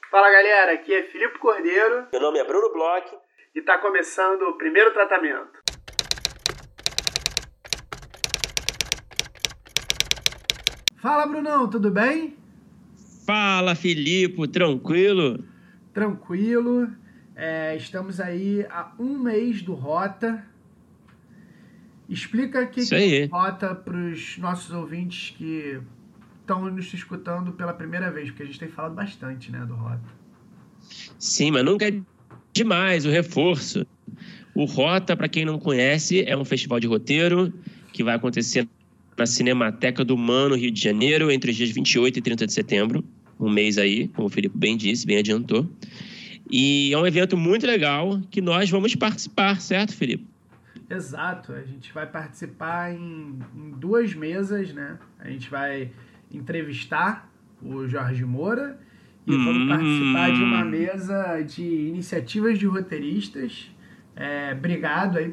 Fala galera, aqui é Filipe Cordeiro. Meu nome é Bruno Bloch. E tá começando o primeiro tratamento. Fala Brunão, tudo bem? Fala Filipe, tranquilo? Tranquilo. Estamos aí há um mês do Rota. Explica o que é Rota para os nossos ouvintes que estão nos escutando pela primeira vez, porque a gente tem falado bastante, né, do Rota. Sim, mas nunca é demais o reforço. O Rota, para quem não conhece, é um festival de roteiro que vai acontecer na Cinemateca do MAN, no Rio de Janeiro, entre os dias 28 e 30 de setembro. Um mês aí, como o Filipe bem disse, bem adiantou. E é um evento muito legal que nós vamos participar, certo, Filipe? Exato, a gente vai participar em duas mesas, né? A gente vai entrevistar o Jorge Moura e vamos participar de uma mesa de iniciativas de roteiristas. Obrigado aí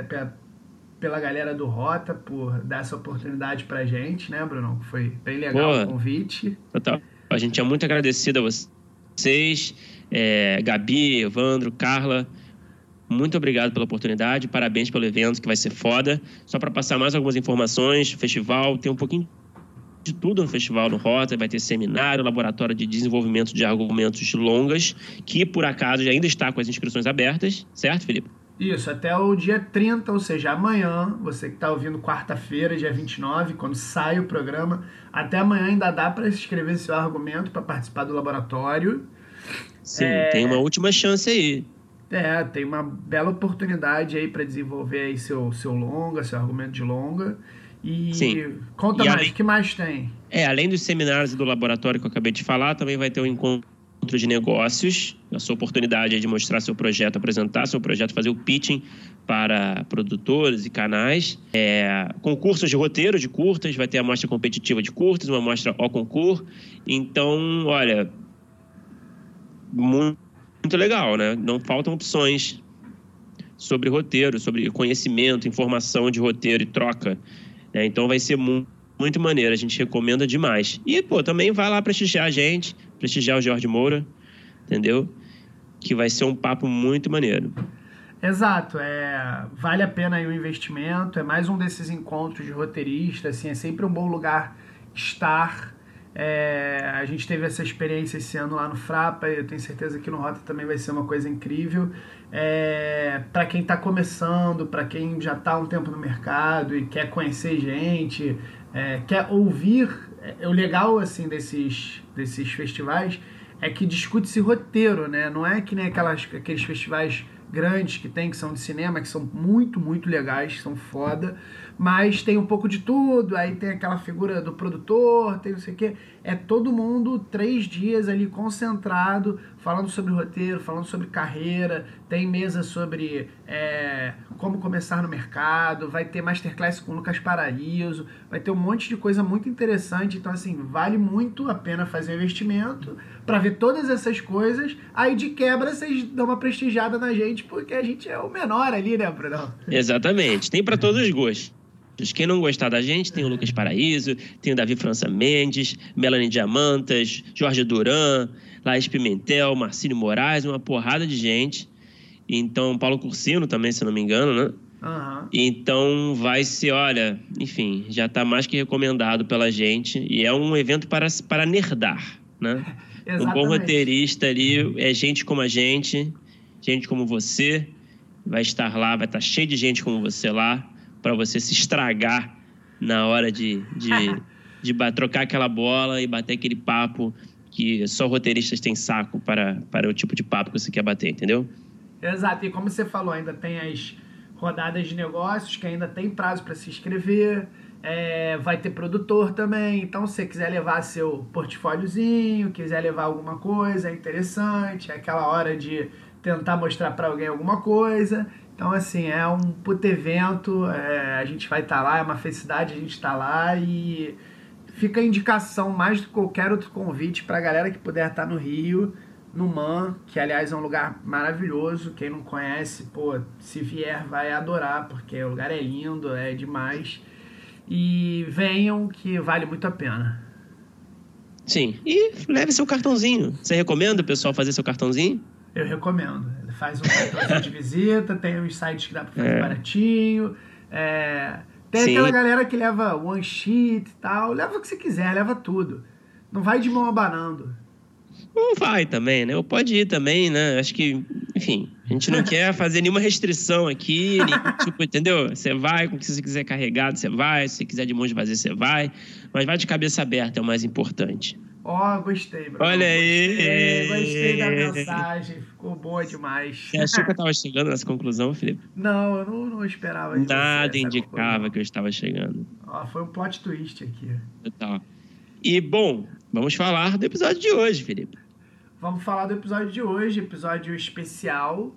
pela galera do Rota por dar essa oportunidade pra gente, né, Bruno? Foi bem legal o convite. Total. A gente é muito agradecido a vocês, Gabi, Evandro, Carla. Muito obrigado pela oportunidade, parabéns pelo evento que vai ser foda. Só para passar mais algumas informações, o festival tem um pouquinho de tudo no festival no Rota, vai ter seminário, laboratório de desenvolvimento de argumentos longas, que por acaso já ainda está com as inscrições abertas, certo, Filipe? Isso, até o dia 30, ou seja, amanhã, você que está ouvindo quarta-feira, dia 29, quando sai o programa, até amanhã ainda dá para escrever seu argumento para participar do laboratório. Sim, tem uma última chance aí. Tem uma bela oportunidade aí para desenvolver aí seu longa, seu argumento de longa. E sim. Conta mais, o que mais tem? Além dos seminários e do laboratório que eu acabei de falar, também vai ter um encontro de negócios, a sua oportunidade de mostrar seu projeto, apresentar seu projeto, fazer o pitching para produtores e canais. Concursos de roteiro de curtas, vai ter a mostra competitiva de curtas, uma mostra ao concurso. Então, olha, muito legal, né? Não faltam opções sobre roteiro, sobre conhecimento, informação de roteiro e troca. Então vai ser muito maneiro, a gente recomenda demais. E, também vai lá prestigiar a gente, prestigiar o Jorge Moura, entendeu? Que vai ser um papo muito maneiro. Exato, vale a pena aí o investimento, é mais um desses encontros de roteirista, assim, é sempre um bom lugar estar. A gente teve essa experiência esse ano lá no Frapa, eu tenho certeza que no Rota também vai ser uma coisa incrível. Para quem está começando, para quem já está há um tempo no mercado e quer conhecer gente, quer ouvir, o legal assim desses festivais é que discute-se roteiro, né? Não é que nem aqueles festivais grandes que são de cinema, que são muito, muito legais, são foda, mas tem um pouco de tudo, aí tem aquela figura do produtor, tem não sei o quê, todo mundo 3 dias ali concentrado, falando sobre roteiro, falando sobre carreira, tem mesa sobre como começar no mercado, vai ter masterclass com o Lucas Paraíso, vai ter um monte de coisa muito interessante, então assim, vale muito a pena fazer um investimento para ver todas essas coisas, aí de quebra vocês dão uma prestigiada na gente, porque a gente é o menor ali, né, Bruno? Exatamente, tem para todos os gostos. Quem não gostar da gente, tem o Lucas Paraíso, tem o Davi França Mendes, Melanie Diamantas, Jorge Duran, Laís Pimentel, Marcílio Moraes, uma porrada de gente. Então, Paulo Cursino também, se não me engano, né? Uhum. Então, vai ser, olha, enfim, já está mais que recomendado pela gente. E é um evento para nerdar, né? Exatamente. Um bom roteirista ali é gente como a gente como você. Vai estar lá, vai estar cheio de gente como você lá, para você se estragar na hora de trocar aquela bola e bater aquele papo que só roteiristas têm saco para o tipo de papo que você quer bater, entendeu? Exato, e como você falou, ainda tem as rodadas de negócios que ainda tem prazo para se inscrever, vai ter produtor também, então se você quiser levar seu portfóliozinho, quiser levar alguma coisa interessante, é aquela hora de tentar mostrar para alguém alguma coisa. Então, assim, é um puto evento, a gente vai estar lá, é uma felicidade a gente estar lá e fica a indicação mais do que qualquer outro convite para a galera que puder estar no Rio, no MAN, que aliás é um lugar maravilhoso, quem não conhece, se vier vai adorar, porque o lugar é lindo, é demais. E venham que vale muito a pena. Sim. E leve seu cartãozinho. Você recomenda o pessoal fazer seu cartãozinho? Eu recomendo. Ele faz um cartãozinho de visita, tem uns sites que dá pra fazer baratinho. Tem Sim. aquela galera que leva one sheet e tal. Leva o que você quiser, leva tudo. Não vai de mão abanando. Não vai também, né? Ou pode ir também, né? Acho que, enfim, a gente não quer fazer nenhuma restrição aqui, tipo, entendeu? Você vai com o que você quiser carregado, você vai. Se você quiser de mãos vazias, você vai. Mas vai de cabeça aberta, é o mais importante. Gostei, Bruno. Olha aí! Gostei da mensagem. Ficou boa demais. Você achou que eu estava chegando nessa conclusão, Felipe? Não, eu não esperava de Nada você indicava que eu estava chegando. Foi um plot twist aqui. Total. E, bom, vamos falar do episódio de hoje, Felipe. Vamos falar do episódio de hoje, episódio especial.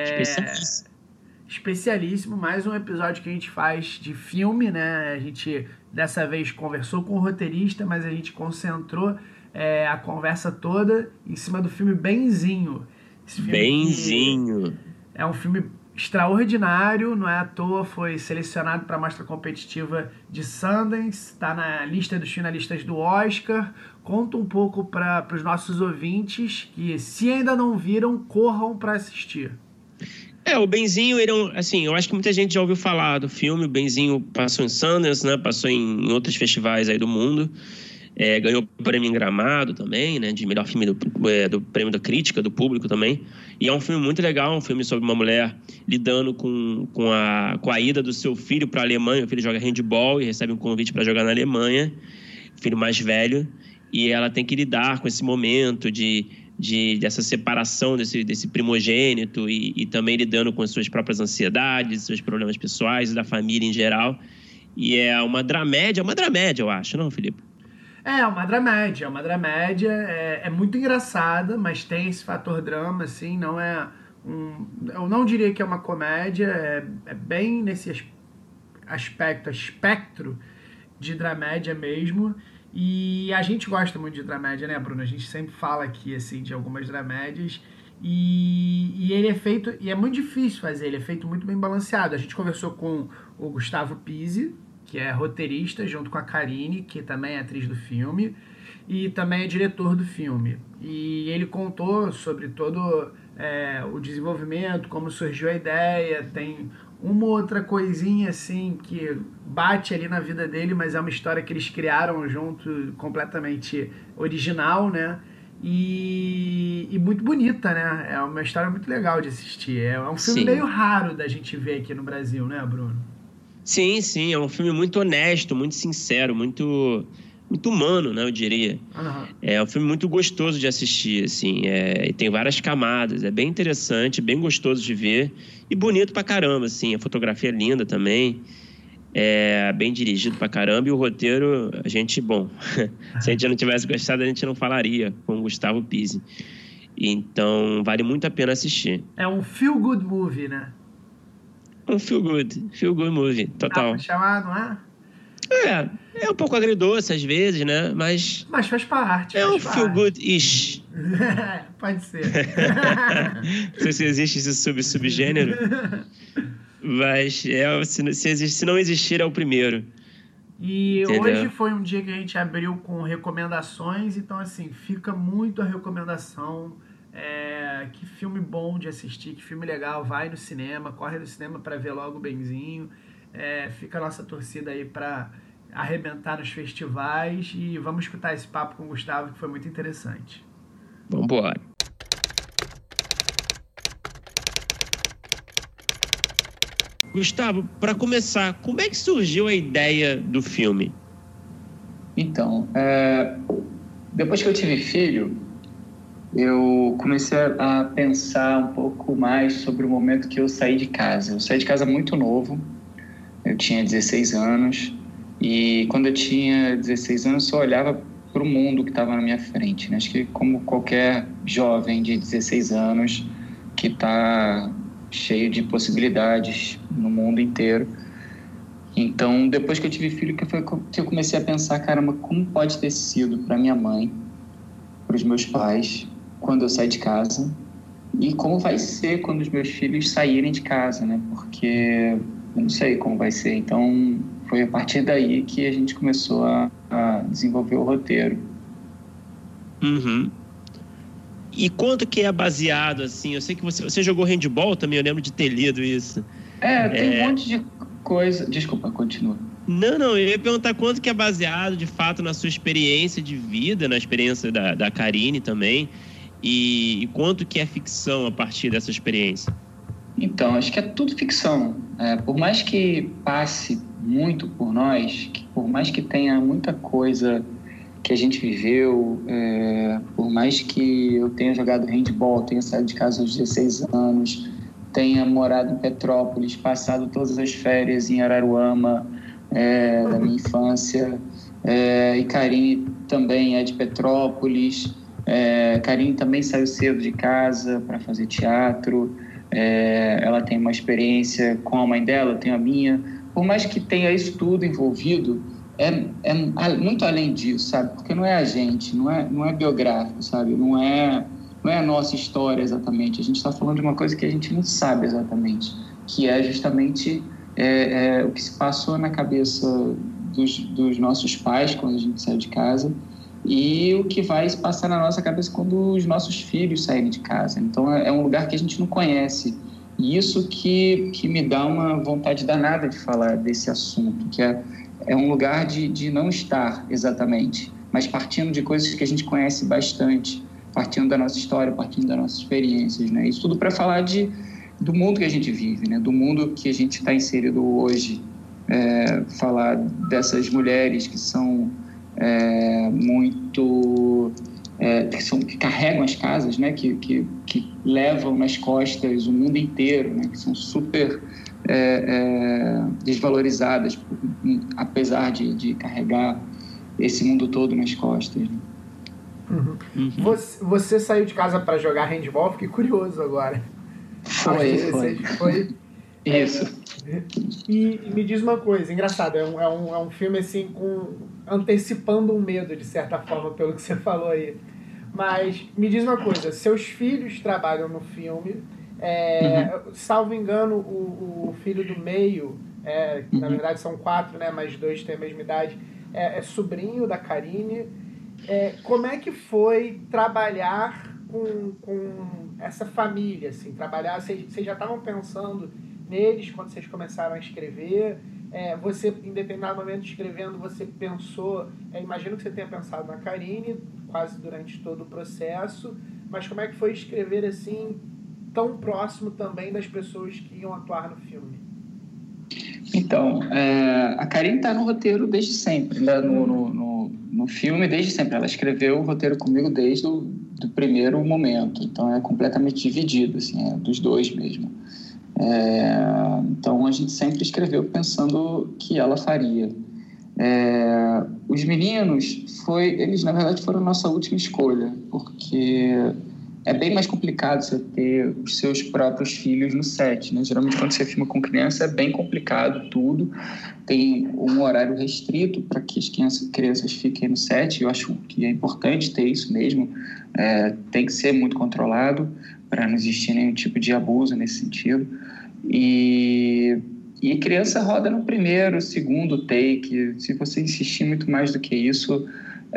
Especialíssimo, mais um episódio que a gente faz de filme, né? A gente, dessa vez, conversou com o roteirista, mas a gente concentrou a conversa toda em cima do filme Benzinho. Benzinho. É um filme extraordinário, não é à toa, foi selecionado para a mostra competitiva de Sundance, está na lista dos finalistas do Oscar. Conta um pouco para os nossos ouvintes que, se ainda não viram, corram para assistir. O Benzinho, ele assim, eu acho que muita gente já ouviu falar do filme. O Benzinho passou em Sundance, né? Passou em outros festivais aí do mundo. Ganhou o prêmio em Gramado também, né? De melhor filme do prêmio da crítica, do público também. E é um filme muito legal, um filme sobre uma mulher lidando com a ida do seu filho para a Alemanha. O filho joga handball e recebe um convite para jogar na Alemanha. O filho mais velho. E ela tem que lidar com esse momento dessa separação desse primogênito e também lidando com as suas próprias ansiedades, seus problemas pessoais e da família em geral. E é uma dramédia, eu acho, não, Felipe? Uma dramédia, é muito engraçada, mas tem esse fator drama, assim, não é eu não diria que é uma comédia, é bem nesse espectro de dramédia mesmo. E a gente gosta muito de dramédia, né, Bruno? A gente sempre fala aqui, assim, de algumas dramédias. E ele é feito... E é muito difícil fazer, ele é feito muito bem balanceado. A gente conversou com o Gustavo Pizzi, que é roteirista, junto com a Karine, que também é atriz do filme, e também é diretor do filme. E ele contou sobre todo o desenvolvimento, como surgiu a ideia, tem uma outra coisinha assim que bate ali na vida dele, mas é uma história que eles criaram junto, completamente original, né? E muito bonita, né? É uma história muito legal de assistir. É um filme meio raro da gente ver aqui no Brasil, né, Bruno? Sim, é um filme muito honesto, muito sincero, muito humano, né, eu diria. Uhum. É um filme muito gostoso de assistir, assim, e tem várias camadas, é bem interessante, bem gostoso de ver e bonito pra caramba, assim, a fotografia é linda também, é bem dirigido pra caramba e o roteiro, a gente, se a gente não tivesse gostado, a gente não falaria com o Gustavo Pizzi. Então, vale muito a pena assistir. É um feel-good movie, né? Um feel-good movie, total. Dá pra chamar, não é? É um pouco agridoce às vezes, né? Mas faz parte. É um feel-good-ish. Pode ser. Não sei se existe esse subgênero. Mas se não existir, é o primeiro. E entendeu? Hoje foi um dia que a gente abriu com recomendações. Então, assim, fica muito a recomendação. Que filme bom de assistir, que filme legal. Vai no cinema, corre no cinema para ver logo o Benzinho. Fica a nossa torcida aí para arrebentar nos festivais e vamos escutar esse papo com o Gustavo, que foi muito interessante. Vamos embora. Gustavo, para começar, como é que surgiu a ideia do filme? Então, depois que eu tive filho, eu comecei a pensar um pouco mais sobre o momento que eu saí de casa. Eu saí de casa muito novo, eu tinha 16 anos, e quando eu tinha 16 anos, eu só olhava para o mundo que estava na minha frente, né? Acho que como qualquer jovem de 16 anos que está cheio de possibilidades no mundo inteiro. Então, depois que eu tive filho, que eu comecei a pensar, caramba, como pode ter sido para minha mãe, para os meus pais, quando eu saí de casa, e como vai ser quando os meus filhos saírem de casa, né? Porque eu não sei como vai ser. Então, foi a partir daí que a gente começou a desenvolver o roteiro. Uhum. E quanto que é baseado, assim? Eu sei que você jogou handball também, eu lembro de ter lido isso. Tem um monte de coisa... Desculpa, continua. Não, eu ia perguntar quanto que é baseado, de fato, na sua experiência de vida, na experiência da Karine também, e quanto que é ficção a partir dessa experiência. Então, acho que é tudo ficção. Por mais que passe muito por nós, por mais que tenha muita coisa que a gente viveu, por mais que eu tenha jogado handball, tenha saído de casa aos 16 anos, tenha morado em Petrópolis, passado todas as férias em Araruama, da minha infância, e Karine também é de Petrópolis. Karine também saiu cedo de casa para fazer teatro. Ela tem uma experiência com a mãe dela, eu tenho a minha. Por mais que tenha isso tudo envolvido, é muito além disso, sabe? Porque não é a gente, não é biográfico, sabe? Não é a nossa história exatamente. A gente está falando de uma coisa que a gente não sabe exatamente, que é justamente o que se passou na cabeça dos nossos pais quando a gente saiu de casa e o que vai se passar na nossa cabeça quando os nossos filhos saírem de casa. Então, é um lugar que a gente não conhece. E isso que me dá uma vontade danada de falar desse assunto, que é um lugar de não estar exatamente, mas partindo de coisas que a gente conhece bastante, partindo da nossa história, partindo das nossas experiências, né? Isso tudo para falar do mundo que a gente vive, né? Do mundo que a gente está inserido hoje. Falar dessas mulheres que são que carregam as casas, né? Que levam nas costas o mundo inteiro, né? Que são super desvalorizadas, apesar de carregar esse mundo todo nas costas, né? Uhum. Você saiu de casa para jogar handball? Fiquei curioso agora. Foi. Isso. E me diz uma coisa, engraçado, é um filme assim antecipando um medo, de certa forma, pelo que você falou aí. Mas me diz uma coisa, seus filhos trabalham no filme, salvo engano, o filho do meio, na verdade são 4, né, mas 2 têm a mesma idade, é sobrinho da Karine. Como é que foi trabalhar com essa família, assim, vocês já estavam pensando neles quando vocês começaram a escrever? Você, em determinado momento escrevendo, você pensou, imagino que você tenha pensado na Karine quase durante todo o processo, mas como é que foi escrever assim, tão próximo também das pessoas que iam atuar no filme? Então, a Karine está no roteiro desde sempre, né? No filme desde sempre. Ela escreveu o roteiro comigo desde o primeiro momento, então é completamente dividido, assim, dos dois mesmo. Então a gente sempre escreveu pensando que ela faria. Os meninos, eles na verdade foram a nossa última escolha, porque é bem mais complicado você ter os seus próprios filhos no set, né? Geralmente quando você filma com criança é bem complicado tudo, tem um horário restrito para que as crianças fiquem no set. Eu acho que é importante ter isso mesmo, tem que ser muito controlado para não existir nenhum tipo de abuso nesse sentido. E a criança roda no primeiro, segundo take. Se você insistir muito mais do que isso,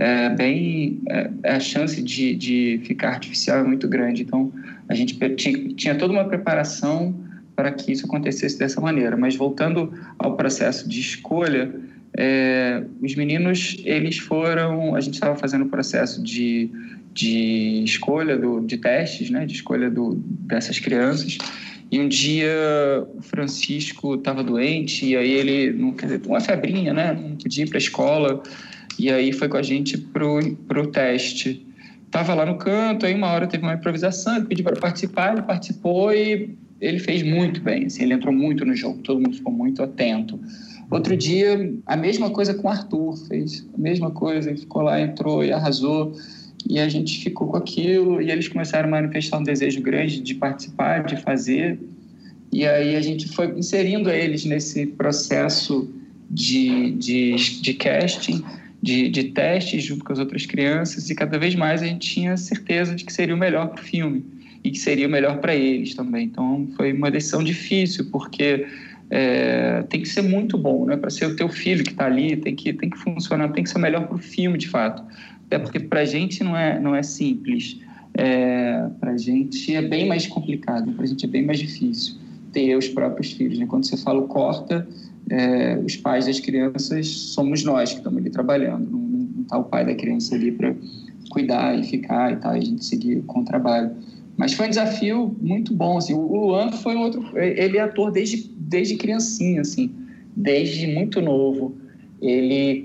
a chance de ficar artificial é muito grande. Então, a gente tinha toda uma preparação para que isso acontecesse dessa maneira. Mas voltando ao processo de escolha, os meninos, eles foram... A gente estava fazendo o processo de escolha, de testes, né, de escolha dessas crianças. E um dia o Francisco estava doente, e aí ele, uma febrinha, né, não podia ir para a escola, e aí foi com a gente pro teste. Estava lá no canto, aí uma hora teve uma improvisação, ele pediu para participar, ele participou e ele fez muito bem, assim, ele entrou muito no jogo, todo mundo ficou muito atento. Outro dia, a mesma coisa com o Arthur, fez a mesma coisa, ele ficou lá, entrou e arrasou. E a gente ficou com aquilo, e eles começaram a manifestar um desejo grande de participar, de fazer. E aí a gente foi inserindo eles nesse processo de casting, de testes junto com as outras crianças, e cada vez mais a gente tinha certeza de que seria o melhor para o filme e que seria o melhor para eles também. Então foi uma decisão difícil, porque tem que ser muito bom, né? Para ser o teu filho que está ali, tem que funcionar, tem que ser o melhor para o filme de fato. até porque para a gente não é simples. Para a gente é bem mais complicado, para a gente é bem mais difícil ter os próprios filhos, né? Quando você fala corta, os pais das crianças somos nós que estamos ali trabalhando, não está o pai da criança ali para cuidar e ficar e tal, e a gente seguir com o trabalho. Mas foi um desafio muito bom, assim. O Luan foi ele é ator desde criancinha, assim, desde muito novo. Ele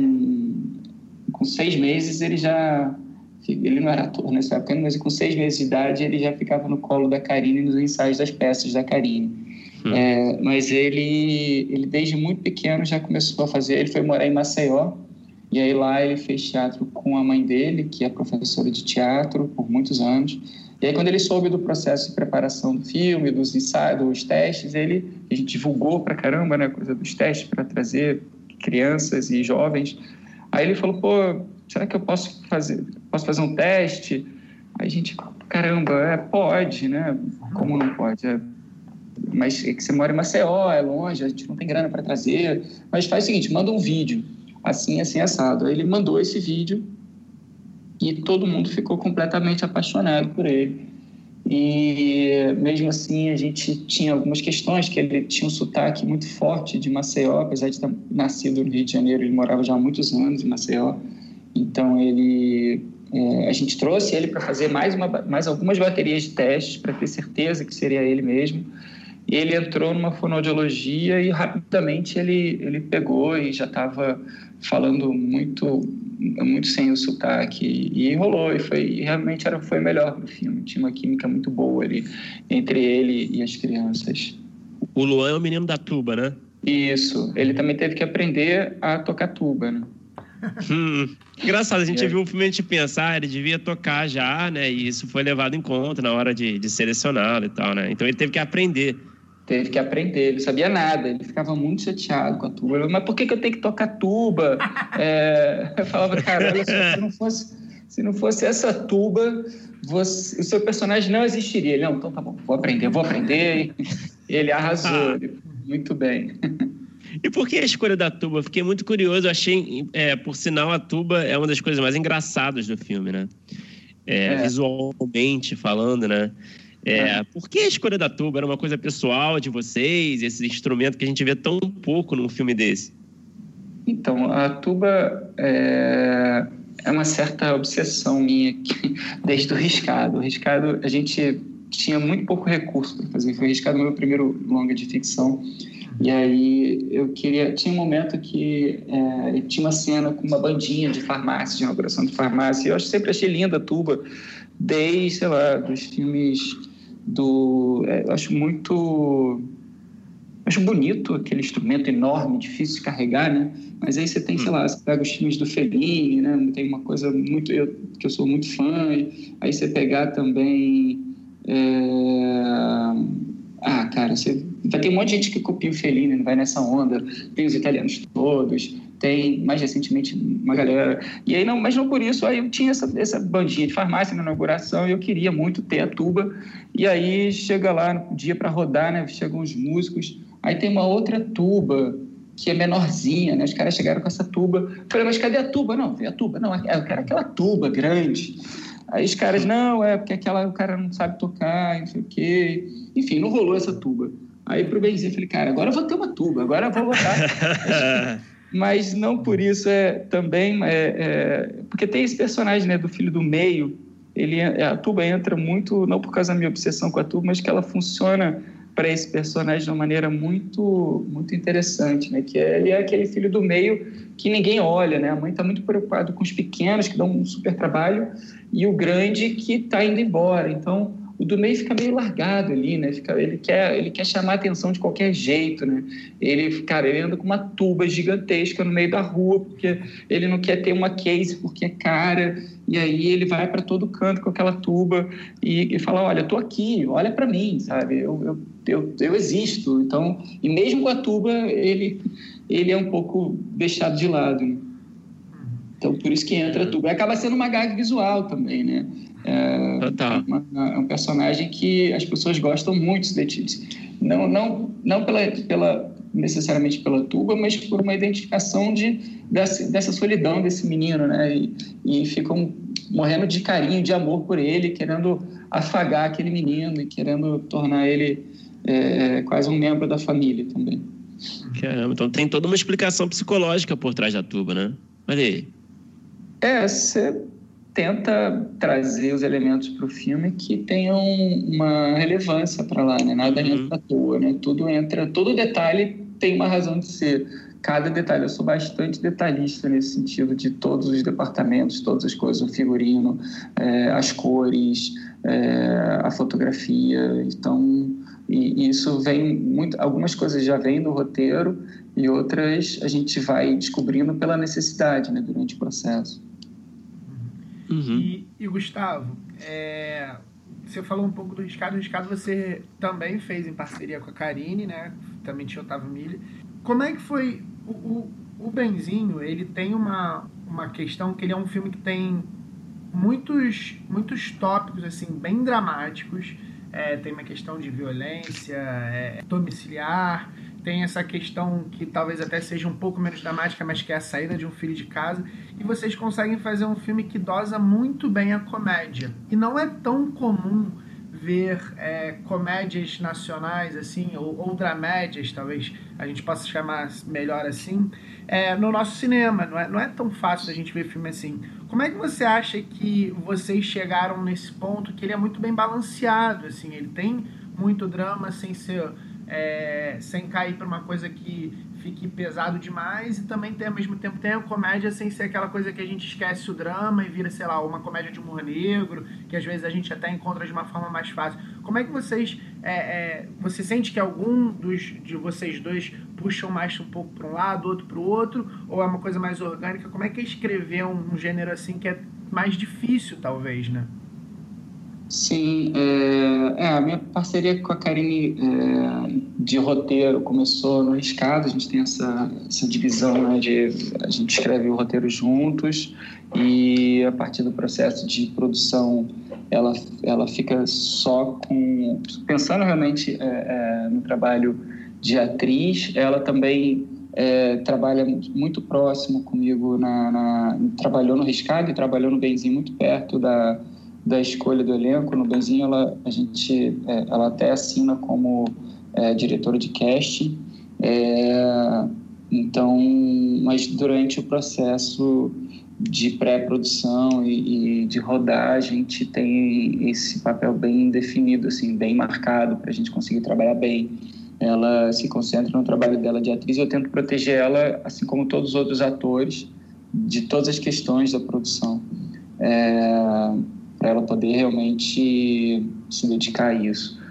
com 6 meses ele não era ator nessa época, mas com 6 meses de idade ele já ficava no colo da Carine nos ensaios das peças da Carine. Mas ele desde muito pequeno já começou a fazer. Ele foi morar em Maceió, e aí lá ele fez teatro com a mãe dele, que é professora de teatro por muitos anos. E aí quando ele soube do processo de preparação do filme, dos ensaios, dos testes, a gente divulgou pra caramba, né, a coisa dos testes para trazer crianças e jovens. Aí ele falou, pô, será que eu posso fazer um teste? Aí a gente, caramba, pode, né? Como não pode? Mas é que você mora em Maceió, é longe, a gente não tem grana para trazer. Mas faz o seguinte, manda um vídeo, assim, assado. Aí ele mandou esse vídeo e todo mundo ficou completamente apaixonado por ele. E mesmo assim a gente tinha algumas questões, que ele tinha um sotaque muito forte de Maceió, apesar de ter nascido no Rio de Janeiro, ele morava já há muitos anos em Maceió. Então a gente trouxe ele para fazer mais algumas baterias de testes para ter certeza que seria ele mesmo. E ele entrou numa fonoaudiologia e rapidamente ele pegou e já estava falando muito sem o sotaque, e rolou, e realmente foi o melhor do filme. Tinha uma química muito boa ali entre ele e as crianças. O Luan é o menino da tuba, né? Isso, ele também teve que aprender a tocar tuba, né? Engraçado, a gente viu um filme, a gente pensar, ele devia tocar já, né? E isso foi levado em conta na hora de selecioná-lo e tal, né? Então ele teve que aprender. Ele não sabia nada, ele ficava muito chateado com a tuba. Mas por que eu tenho que tocar tuba? Eu falava, cara, olha só, se não fosse essa tuba, o seu personagem não existiria. Ele, não, então tá bom, vou aprender. E ele arrasou, muito bem. E por que a escolha da tuba? Fiquei muito curioso, eu achei, por sinal, a tuba é uma das coisas mais engraçadas do filme, né? Visualmente falando, né? Por que a escolha da tuba? Era uma coisa pessoal de vocês, esse instrumento que a gente vê tão pouco num filme desse? Então, a tuba é uma certa obsessão minha desde o Riscado. O Riscado, a gente tinha muito pouco recurso para fazer. Foi o Riscado, meu primeiro longa de ficção. E aí tinha um momento que tinha uma cena com uma bandinha de farmácia, de inauguração de farmácia, e eu sempre achei linda a tuba, desde, sei lá, dos filmes eu acho bonito aquele instrumento enorme, difícil de carregar, né? Mas aí você tem, sei lá, você pega os filmes do Fellini, né? Tem uma coisa que eu sou muito fã, aí você pegar também... cara, vai ter um monte de gente que copia o Fellini, não vai nessa onda. Tem os italianos todos, tem mais recentemente uma galera. E aí, mas não por isso, aí eu tinha essa bandinha de farmácia na inauguração e eu queria muito ter a tuba. E aí chega lá no dia para rodar, né? Chegam os músicos, aí tem uma outra tuba que é menorzinha, né? Os caras chegaram com essa tuba. Eu falei, mas cadê a tuba? Não, a tuba, não, eu quero aquela tuba grande. Aí os caras, não, porque o cara não sabe tocar, não sei o quê. Enfim, não rolou essa tuba. Aí pro Benzinho, falei, cara, agora eu vou ter uma tuba, agora eu vou botar. Mas não por isso, porque tem esse personagem, né, do filho do meio, a tuba entra muito, não por causa da minha obsessão com a tuba, mas que ela funciona para esse personagem de uma maneira muito, muito interessante, né? Que ele é aquele filho do meio que ninguém olha, né? A mãe está muito preocupada com os pequenos, que dão um super trabalho, e o grande que está indo embora. Então, o do meio fica meio largado ali, né? Ele quer chamar a atenção de qualquer jeito, né? Ele anda com uma tuba gigantesca no meio da rua, porque ele não quer ter uma case porque é cara, e aí ele vai para todo canto com aquela tuba e fala, olha, eu tô aqui, olha para mim, sabe? Eu existo. Então, e mesmo com a tuba, ele é um pouco deixado de lado, né? Então, por isso que entra a tuba. E acaba sendo uma gag visual também, né? É um personagem que as pessoas gostam muito de não necessariamente pela tuba, mas por uma identificação dessa solidão desse menino, né? E ficam morrendo de carinho, de amor por ele, querendo afagar aquele menino e querendo tornar ele quase um membro da família também. Caramba, então tem toda uma explicação psicológica por trás da tuba, né? Olha aí. Você tenta trazer os elementos para o filme que tenham uma relevância para lá, né? Nada entra à toa, né? Todo detalhe tem uma razão de ser. Cada detalhe, eu sou bastante detalhista nesse sentido, de todos os departamentos, todas as coisas, o figurino, as cores, a fotografia. Então, e isso vem muito, algumas coisas já vêm do roteiro e outras a gente vai descobrindo pela necessidade, né, durante o processo. E Gustavo, você falou um pouco do Riscado. O Riscado você também fez em parceria com a Karine, né? Também tinha o Otávio Miller. Como é que foi? O Benzinho, ele tem uma questão que ele é um filme que tem muitos tópicos assim, bem dramáticos. Tem uma questão de violência domiciliar, tem essa questão que talvez até seja um pouco menos dramática, mas que é a saída de um filho de casa, e vocês conseguem fazer um filme que dosa muito bem a comédia. E não é tão comum ver comédias nacionais, assim, ou dramédias, talvez a gente possa chamar melhor assim, no nosso cinema. Não é tão fácil a gente ver filme assim. Como é que você acha que vocês chegaram nesse ponto que ele é muito bem balanceado, assim, ele tem muito drama sem cair para uma coisa que fique pesado demais, e também ao mesmo tempo tem a comédia sem ser aquela coisa que a gente esquece o drama e vira, sei lá, uma comédia de humor negro, que às vezes a gente até encontra de uma forma mais fácil. Como é que vocês... você sente que algum de vocês dois puxam mais um pouco para um lado, outro para o outro, ou é uma coisa mais orgânica? Como é que é escrever um gênero assim que é mais difícil, talvez, né? Sim, a minha parceria com a Karine de roteiro começou no Riscado. A gente tem essa divisão, né, a gente escreve o roteiro juntos, e a partir do processo de produção ela fica só pensando realmente no trabalho de atriz. Ela também trabalha muito próximo comigo, trabalhou no Riscado e trabalhou no Benzinho, muito perto da escolha do elenco. No Benzinho ela até assina como diretora de casting, então, mas durante o processo de pré-produção e de rodagem, a gente tem esse papel bem definido, assim, bem marcado, para a gente conseguir trabalhar bem. Ela se concentra no trabalho dela de atriz e eu tento proteger ela, assim como todos os outros atores, de todas as questões da produção, para ela poder realmente se dedicar a isso.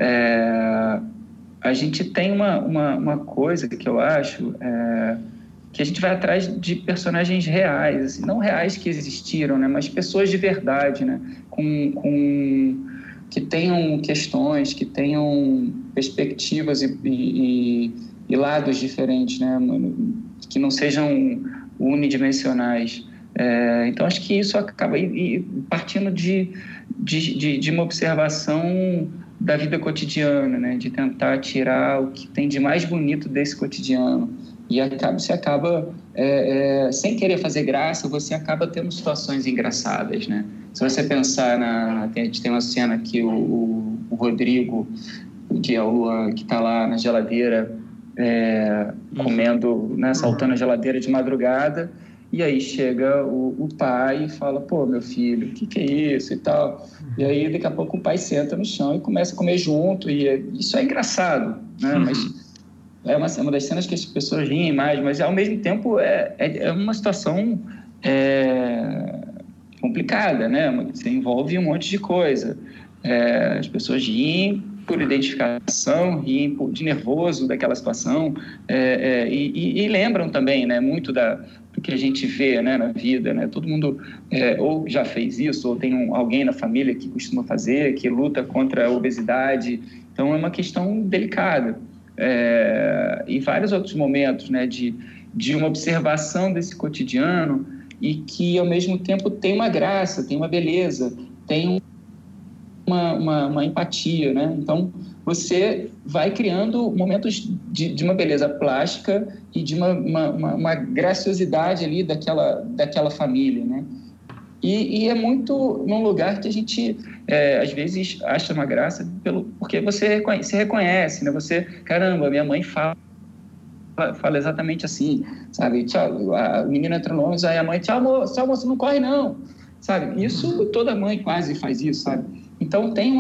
A gente tem uma coisa que eu acho que a gente vai atrás de personagens reais, assim, não reais que existiram, né, mas pessoas de verdade, né, que tenham questões, que tenham perspectivas e lados diferentes, né, que não sejam unidimensionais. Então, acho que isso acaba partindo de uma observação da vida cotidiana, né? De tentar tirar o que tem de mais bonito desse cotidiano. E você acaba sem querer fazer graça, você acaba tendo situações engraçadas, né? Se você pensar a gente tem uma cena que o Rodrigo, que é o Luan, que está lá na geladeira comendo, né, saltando a geladeira de madrugada. E aí chega o pai e fala: pô, meu filho, o que é isso e tal. E aí daqui a pouco o pai senta no chão e começa a comer junto, e isso é engraçado, né? Mas é uma das cenas que as pessoas riem mais, mas ao mesmo tempo é uma situação complicada, né? Você envolve um monte de coisa. As pessoas riem por identificação, riem de nervoso daquela situação, e lembram também, né, muito do que a gente vê, né, na vida, né? Todo mundo ou já fez isso, ou tem alguém na família que costuma fazer, que luta contra a obesidade. Então é uma questão delicada. E vários outros momentos, né, de uma observação desse cotidiano, e que ao mesmo tempo tem uma graça, tem uma beleza, tem uma empatia, né? Então, você vai criando momentos de uma beleza plástica e de uma graciosidade ali daquela família, né? E é muito num lugar que a gente, às vezes, acha uma graça porque você se reconhece, né? Você, caramba, minha mãe fala exatamente assim, sabe? Tchau, o menino entra no ônibus, aí a mãe, tchau, moço, não corre não, sabe? Isso, toda mãe quase faz isso, sabe? Então, tem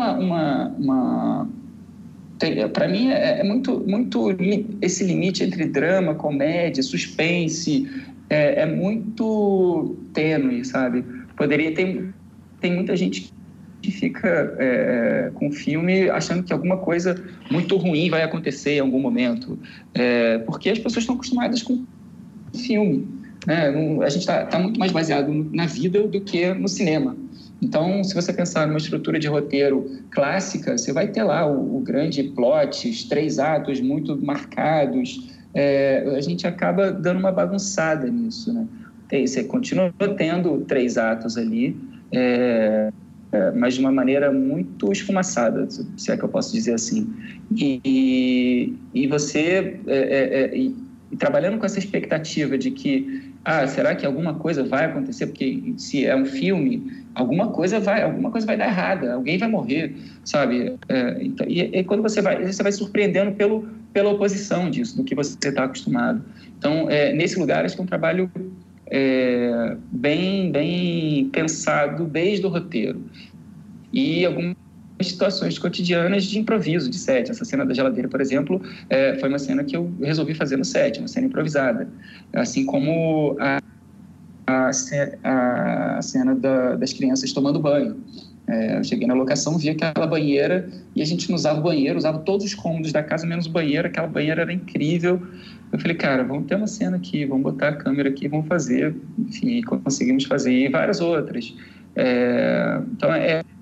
para mim, é muito esse limite entre drama, comédia, suspense, é muito tênue, sabe? Tem muita gente que fica com o filme achando que alguma coisa muito ruim vai acontecer em algum momento, porque as pessoas estão acostumadas com filme, né? A gente está muito mais baseado na vida do que no cinema. Então, se você pensar numa estrutura de roteiro clássica, você vai ter lá o grande plot, os 3 atos muito marcados. A gente acaba dando uma bagunçada nisso, né? Você continua tendo 3 atos ali, mas de uma maneira muito esfumaçada, se é que eu posso dizer assim. E você trabalhando com essa expectativa de que será que alguma coisa vai acontecer? Porque se é um filme, alguma coisa vai dar errada, alguém vai morrer, sabe? E quando você vai surpreendendo pela oposição disso, do que você está acostumado. Então, nesse lugar, acho que é um trabalho bem pensado desde o roteiro. E algumas situações cotidianas de improviso de set. Essa cena da geladeira, por exemplo, foi uma cena que eu resolvi fazer no set, uma cena improvisada. Assim como a cena das crianças tomando banho. Eu cheguei na locação, vi aquela banheira e a gente não usava o banheiro, usava todos os cômodos da casa, menos o banheiro. Aquela banheira era incrível. Eu falei, cara, vamos ter uma cena aqui, vamos botar a câmera aqui, vamos fazer. Enfim, conseguimos fazer. E várias outras. Então,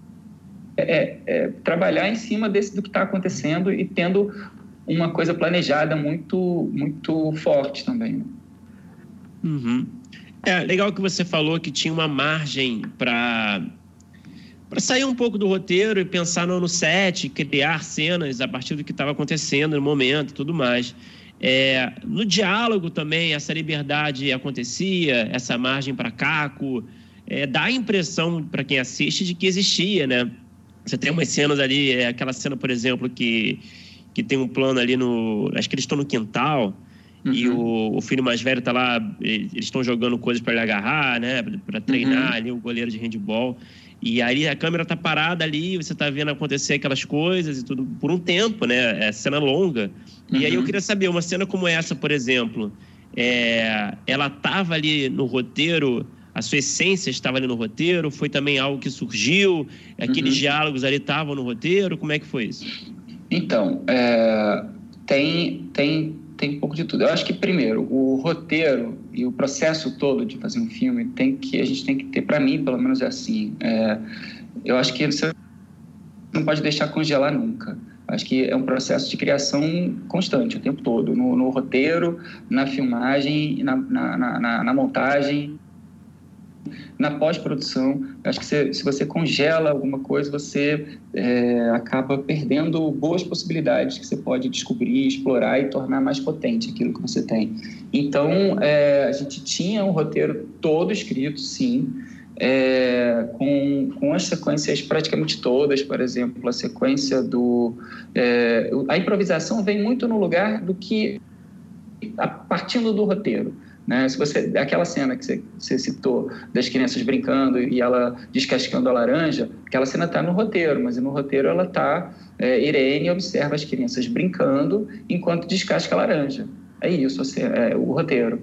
trabalhar em cima do que está acontecendo e tendo uma coisa planejada muito, muito forte também. Né? Uhum. Legal que você falou que tinha uma margem para sair um pouco do roteiro e pensar no set, criar cenas a partir do que estava acontecendo no momento e tudo mais. No diálogo também, essa liberdade acontecia, essa margem para caco, dá a impressão para quem assiste de que existia, né? Você tem umas cenas ali, aquela cena, por exemplo, que tem um plano ali acho que eles estão no quintal. Uhum. E o filho mais velho está lá, eles estão jogando coisas para ele agarrar, né? Para treinar ali o goleiro de handebol. E aí a câmera está parada ali, você está vendo acontecer aquelas coisas e tudo por um tempo, né? É cena longa. E aí eu queria saber, uma cena como essa, por exemplo, ela estava ali no roteiro, a sua essência estava ali no roteiro? Foi também algo que surgiu? Aqueles diálogos ali estavam no roteiro? Como é que foi isso? Então, tem um pouco de tudo. Eu acho que, primeiro, o roteiro e o processo todo de fazer um filme a gente tem que ter, para mim, pelo menos é assim. Eu acho que você não pode deixar congelar nunca. Acho que é um processo de criação constante, o tempo todo. No roteiro, na filmagem, na montagem, na pós-produção. Acho que se você congela alguma coisa, você acaba perdendo boas possibilidades que você pode descobrir, explorar e tornar mais potente aquilo que você tem. Então, a gente tinha um roteiro todo escrito, sim, com as sequências praticamente todas. Por exemplo, a sequência a improvisação vem muito no lugar do que partindo do roteiro. Né? Aquela cena que você citou das crianças brincando e ela descascando a laranja, aquela cena está no roteiro, mas no roteiro ela está... Irene observa as crianças brincando enquanto descasca a laranja. É isso, o roteiro.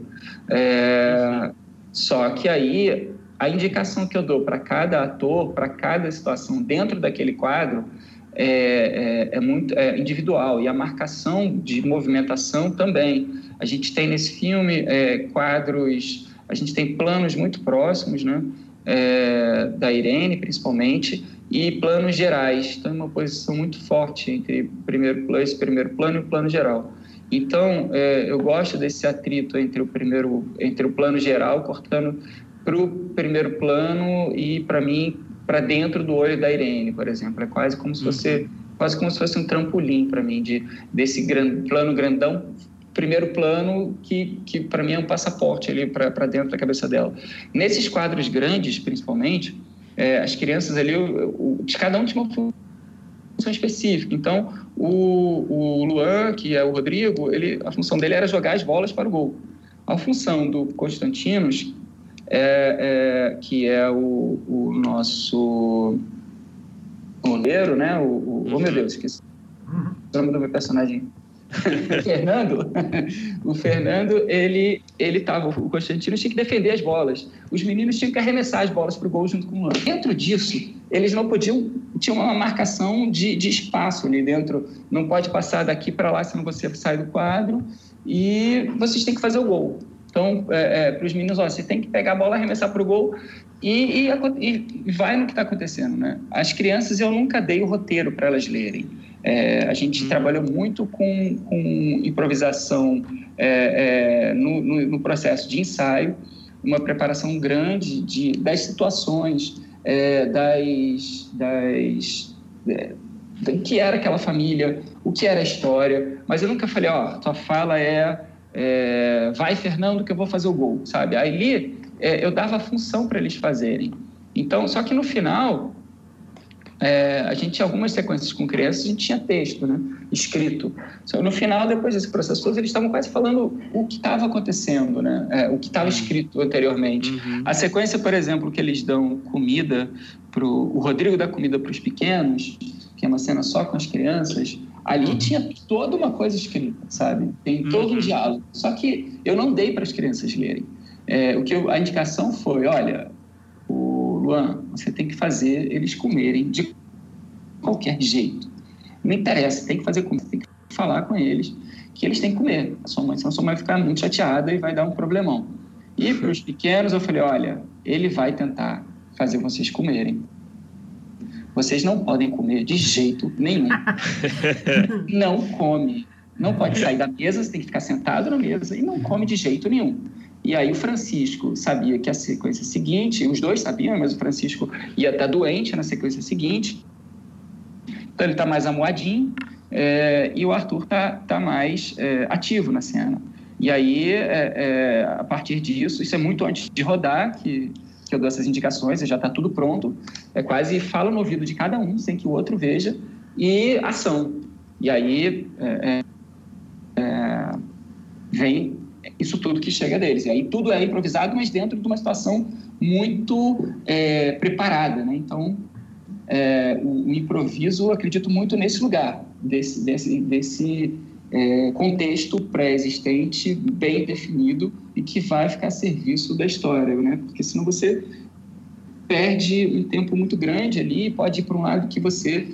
Só que aí a indicação que eu dou para cada ator, para cada situação dentro daquele quadro é muito individual, e a marcação de movimentação também. A gente tem nesse filme quadros, a gente tem planos muito próximos, né, da Irene, principalmente, e planos gerais. Então, é uma posição muito forte entre esse primeiro plano e o plano geral. Então, eu gosto desse atrito entre o plano geral, cortando para o primeiro plano, e, para mim, para dentro do olho da Irene, por exemplo. É quase como se fosse um trampolim para mim, desse plano grandão, primeiro plano que para mim é um passaporte ali para dentro da cabeça dela. Nesses quadros grandes, principalmente, as crianças ali, cada um tinha uma função específica. Então, o Luan, que é o Rodrigo, a função dele era jogar as bolas para o gol. A função do Constantinos, que é o nosso goleiro, né? Oh, meu Deus, esqueci o nome do meu personagem. O Fernando, o Constantino tinha que defender as bolas. Os meninos tinham que arremessar as bolas para o gol junto com o Luan. Dentro disso, eles não podiam, tinha uma marcação de espaço ali dentro. Não pode passar daqui para lá, senão você sai do quadro. E vocês têm que fazer o gol. Então, para os meninos, você tem que pegar a bola, arremessar para o gol e vai no que está acontecendo, né? As crianças, eu nunca dei o roteiro para elas lerem. A gente trabalhou muito com improvisação no processo de ensaio, uma preparação grande das situações, o que era aquela família, o que era a história. Mas eu nunca falei, tua fala vai, Fernando, que eu vou fazer o gol, sabe? Aí eu dava a função para eles fazerem. Então, só que no final... a gente tinha algumas sequências com crianças, a gente tinha texto, né, escrito. Só no final, depois desse processo todo, eles estavam quase falando o que estava acontecendo, né, o que estava escrito anteriormente. A sequência, por exemplo, que eles dão comida, o Rodrigo dá comida para os pequenos, que é uma cena só com as crianças, ali tinha toda uma coisa escrita, sabe? Tem todo um diálogo. Só que eu não dei para as crianças lerem. A indicação foi, olha... Luan, você tem que fazer eles comerem de qualquer jeito. Não interessa, tem que fazer comida, tem que falar com eles que eles têm que comer. Senão sua mãe vai ficar muito chateada e vai dar um problemão. E para os pequenos eu falei, olha, ele vai tentar fazer vocês comerem. Vocês não podem comer de jeito nenhum. Não come. Não pode sair da mesa, você tem que ficar sentado na mesa e não come de jeito nenhum. E aí o Francisco sabia que a sequência seguinte, os dois sabiam, mas o Francisco ia estar doente na sequência seguinte. Então ele está mais amuadinho e o Arthur está mais ativo na cena. E aí, a partir disso, isso é muito antes de rodar, que eu dou essas indicações, já está tudo pronto. Quase fala no ouvido de cada um, sem que o outro veja, e ação. E aí vem... isso tudo que chega deles. E aí tudo é improvisado, mas dentro de uma situação muito preparada, né? Então, o improviso, eu acredito muito nesse lugar, desse contexto pré-existente, bem definido, e que vai ficar a serviço da história, né? Porque senão você perde um tempo muito grande ali, pode ir para um lado que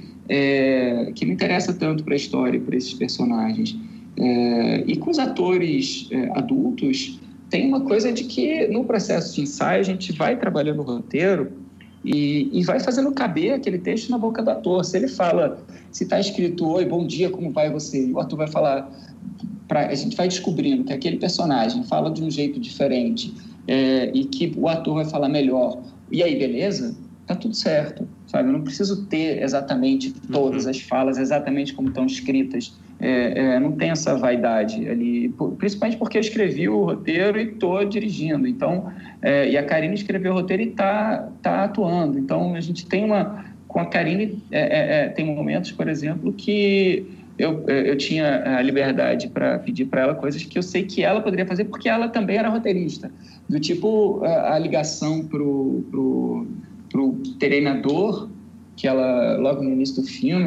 que não interessa tanto para a história, para esses personagens. E com os atores adultos, tem uma coisa de que no processo de ensaio a gente vai trabalhando o roteiro e vai fazendo caber aquele texto na boca do ator. Se ele fala, se está escrito, oi, bom dia, como vai você? E o ator vai falar, a gente vai descobrindo que aquele personagem fala de um jeito diferente e que o ator vai falar melhor. E aí, beleza? Tá tudo certo, sabe? Eu não preciso ter exatamente todas as falas exatamente como estão escritas. Não tem essa vaidade ali, principalmente porque eu escrevi o roteiro e estou dirigindo. Então, e a Karine escreveu o roteiro e tá atuando. Então, a gente tem com a Karine, tem momentos, por exemplo, que eu tinha a liberdade para pedir para ela coisas que eu sei que ela poderia fazer, porque ela também era roteirista. Do tipo, a ligação pro treinador, que ela, logo no início do filme,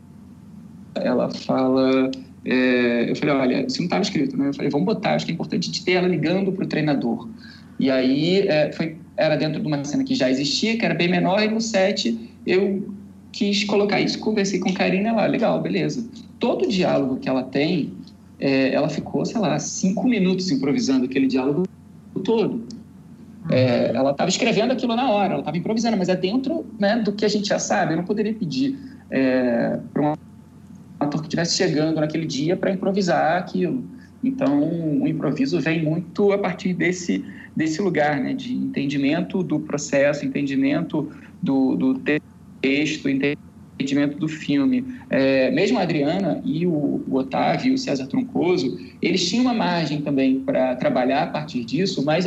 ela fala... eu falei, olha, isso não estava escrito, né? Eu falei, vamos botar, acho que é importante de ter ela ligando para o treinador. E aí, era dentro de uma cena que já existia, que era bem menor, e no set eu quis colocar isso, conversei com a Karine, ela, legal, beleza. Todo o diálogo que ela tem, ela ficou, sei lá, 5 minutos improvisando aquele diálogo todo. Ela estava escrevendo aquilo na hora, ela estava improvisando, mas é dentro, né, do que a gente já sabe. Eu não poderia pedir para um ator que estivesse chegando naquele dia para improvisar aquilo. Então, o improviso vem muito a partir desse lugar, né, de entendimento do processo, entendimento do texto, entendimento do filme. Mesmo a Adriana e o Otávio e o César Troncoso, eles tinham uma margem também para trabalhar a partir disso, mas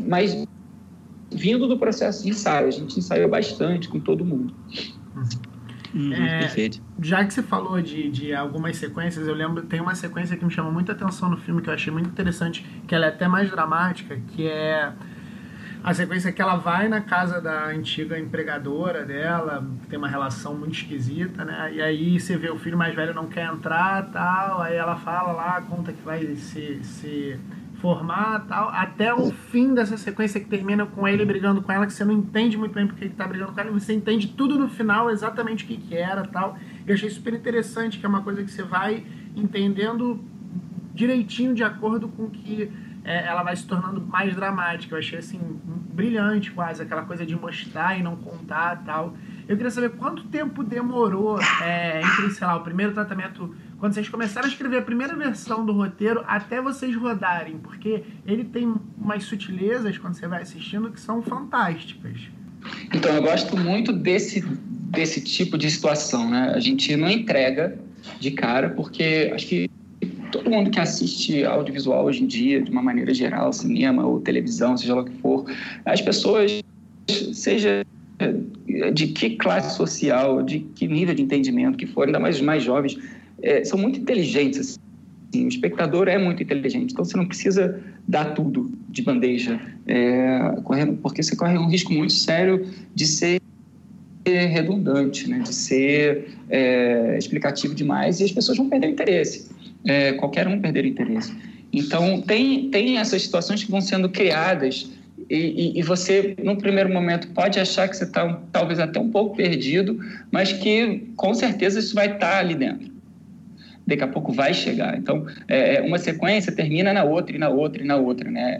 vindo do processo de ensaio. A gente ensaiou bastante com todo mundo. Perfeito. Já que você falou de algumas sequências, eu lembro, tem uma sequência que me chama muita atenção no filme, que eu achei muito interessante, que ela é até mais dramática, que é a sequência que ela vai na casa da antiga empregadora dela, que tem uma relação muito esquisita, né? E aí você vê o filho mais velho não quer entrar, tal, aí ela fala lá, conta que vai se formar, tal, até o fim dessa sequência que termina com ele brigando com ela, que você não entende muito bem porque ele tá brigando com ela, você entende tudo no final, exatamente o que era, tal. Eu achei super interessante, que é uma coisa que você vai entendendo direitinho de acordo com que ela vai se tornando mais dramática. Eu achei, assim, brilhante quase, aquela coisa de mostrar e não contar, tal. Eu queria saber quanto tempo demorou entre, sei lá, o primeiro tratamento, quando vocês começaram a escrever a primeira versão do roteiro, até vocês rodarem, porque ele tem umas sutilezas, quando você vai assistindo, que são fantásticas. Então, eu gosto muito desse tipo de situação, né? A gente não entrega de cara, porque acho que todo mundo que assiste audiovisual hoje em dia, de uma maneira geral, cinema ou televisão, seja lá o que for, as pessoas, seja de que classe social, de que nível de entendimento que for, ainda mais os mais jovens, são muito inteligentes. Assim. O espectador é muito inteligente, então você não precisa dar tudo de bandeja, porque você corre um risco muito sério de ser redundante, né? De ser explicativo demais, e as pessoas vão perder o interesse. Qualquer um perder o interesse. Então, tem essas situações que vão sendo criadas e você, no primeiro momento, pode achar que você está talvez até um pouco perdido, mas que, com certeza, isso vai estar ali dentro. Daqui a pouco vai chegar. Então, uma sequência termina na outra, e na outra, e na outra, né?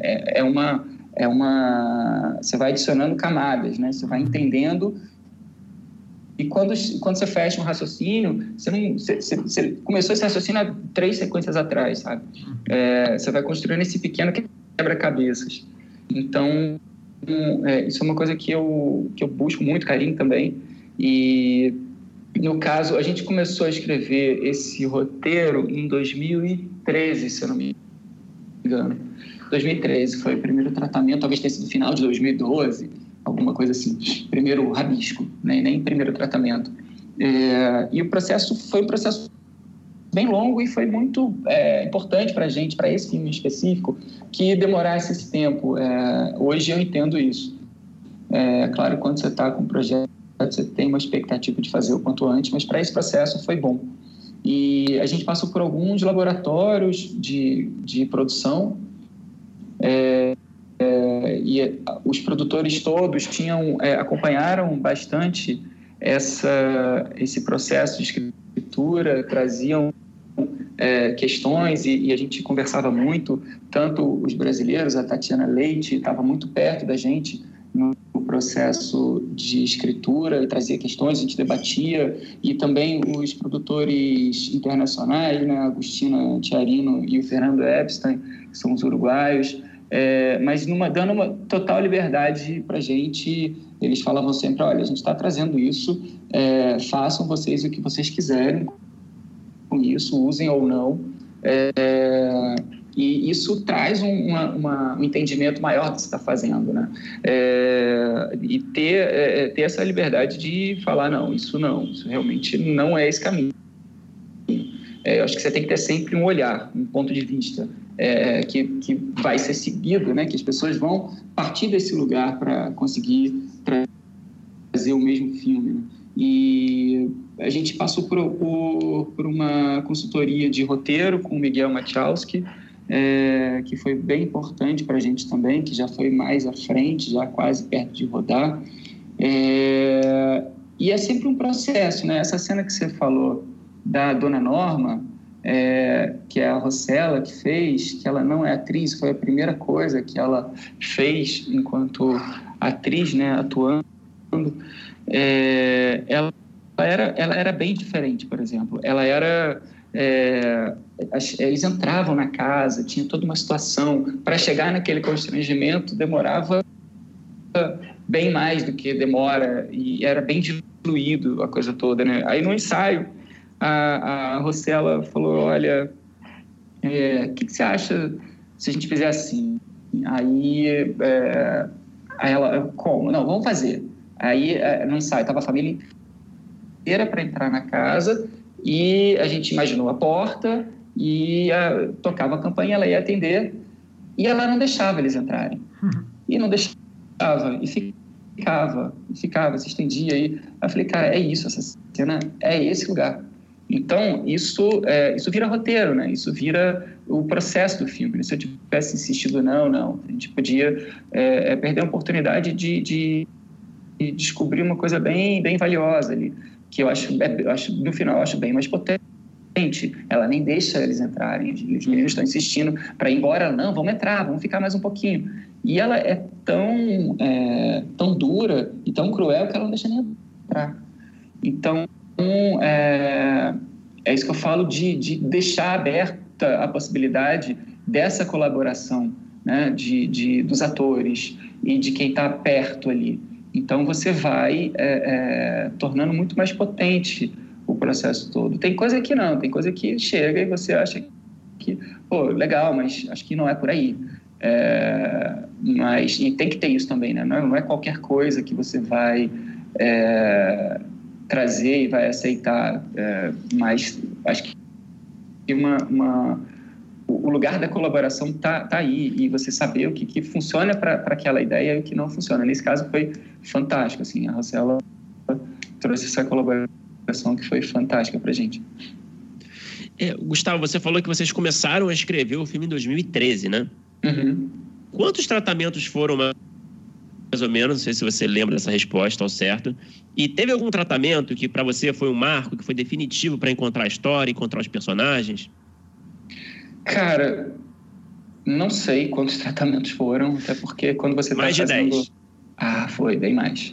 Você vai adicionando camadas, né? Você vai entendendo. E quando você fecha um raciocínio, você começou esse raciocínio há 3 sequências atrás, sabe? Você vai construindo esse pequeno quebra-cabeças. Então, isso é uma coisa que eu busco muito carinho também. E, no caso, a gente começou a escrever esse roteiro em 2013, se eu não me engano. 2013 foi o primeiro tratamento, talvez tenha sido no final de 2012, alguma coisa assim, primeiro rabisco, né? Nem primeiro tratamento. E o processo foi um processo bem longo e foi muito importante para a gente, para esse filme específico, que demorasse esse tempo. Hoje eu entendo isso. Claro, quando você está com um projeto, você tem uma expectativa de fazer o quanto antes, mas para esse processo foi bom. E a gente passou por alguns laboratórios de produção, e os produtores todos acompanharam bastante esse processo de escritura, traziam questões e a gente conversava muito, tanto os brasileiros, a Tatiana Leite estava muito perto da gente no processo de escritura e trazia questões, a gente debatia, e também os produtores internacionais, né, a Agustina Tiarino e o Fernando Epstein, que são os uruguaios, mas dando uma total liberdade para a gente. Eles falavam sempre, olha, a gente está trazendo isso, façam vocês o que vocês quiserem com isso, usem ou não, e isso traz um entendimento maior do que você está fazendo, né? E ter essa liberdade de falar, não, isso realmente não é esse caminho. Eu acho que você tem que ter sempre um olhar, um ponto de vista que vai ser seguido, né? Que as pessoas vão partir desse lugar para conseguir trazer o mesmo filme, né? E a gente passou por uma consultoria de roteiro com o Miguel Machowski, que foi bem importante para a gente também, que já foi mais à frente, já quase perto de rodar. E é sempre um processo, né? Essa cena que você falou da Dona Norma, que é a Rossella que fez, que ela não é atriz, foi a primeira coisa que ela fez enquanto atriz, né, atuando. Ela era bem diferente, por exemplo. Ela era eles entravam na casa, tinha toda uma situação. Para chegar naquele constrangimento, demorava bem mais do que demora, e era bem diluído a coisa toda, né? Aí no ensaio, a Rossella falou, olha, o que você acha se a gente fizer assim? Aí ela, como? Não, vamos fazer. Aí no ensaio estava a família inteira para entrar na casa, e a gente imaginou a porta e tocava a campainha, ela ia atender, e ela não deixava eles entrarem. E não deixava, e ficava, se estendia. Aí eu falei, cara, é isso, essa cena é esse lugar. Então, isso vira roteiro, né? Isso vira o processo do filme. Se eu tivesse insistido, não, a gente podia perder a oportunidade de descobrir uma coisa bem, bem valiosa ali, que eu acho, no final, eu acho bem mais potente. Ela nem deixa eles entrarem, os meninos estão insistindo para ir embora. Não, vamos entrar, vamos ficar mais um pouquinho. E ela é tão dura e tão cruel que ela não deixa nem entrar. Então, é isso que eu falo de deixar aberta a possibilidade dessa colaboração, né, dos atores e de quem está perto ali. Então, você vai tornando muito mais potente o processo todo. Tem coisa que não, tem coisa que chega e você acha que, pô, legal, mas acho que não é por aí. E tem que ter isso também, né? Não é qualquer coisa que você vai trazer e vai aceitar, mas acho que o lugar da colaboração tá aí, e você saber o que funciona para aquela ideia e o que não funciona. Nesse caso foi fantástico, assim, a Rossella trouxe essa colaboração que foi fantástica pra gente. Gustavo, você falou que vocês começaram a escrever o filme em 2013, né? Uhum. Quantos tratamentos foram, mais ou menos? Não sei se você lembra dessa resposta ao certo. E teve algum tratamento que para você foi um marco, que foi definitivo para encontrar a história, encontrar os personagens? Cara, não sei quantos tratamentos foram, até porque quando você está fazendo... Mais de 10. Foi, bem mais.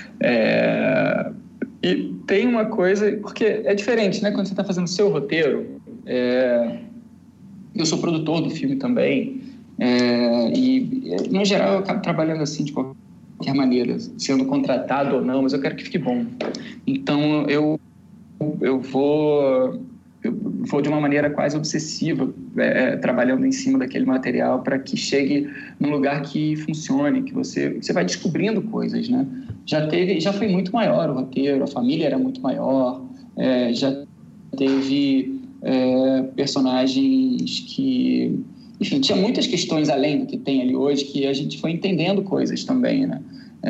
E tem uma coisa... Porque é diferente, né? Quando você está fazendo o seu roteiro... Eu sou produtor do filme também. E, no geral, eu acabo trabalhando assim de qualquer maneira, sendo contratado ou não, mas eu quero que fique bom. Então, eu vou de uma maneira quase obsessiva, trabalhando em cima daquele material para que chegue num lugar que funcione, que você vai descobrindo coisas, né? Já foi muito maior o roteiro, a família era muito maior, já teve personagens que... Enfim, tinha muitas questões além do que tem ali hoje, que a gente foi entendendo coisas também, né?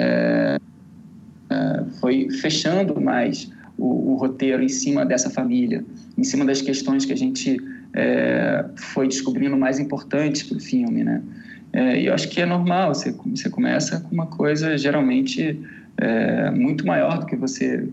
Foi fechando mais o roteiro em cima dessa família, em cima das questões que a gente foi descobrindo mais importantes para o filme, né? E eu acho que é normal, você começa com uma coisa geralmente muito maior do que você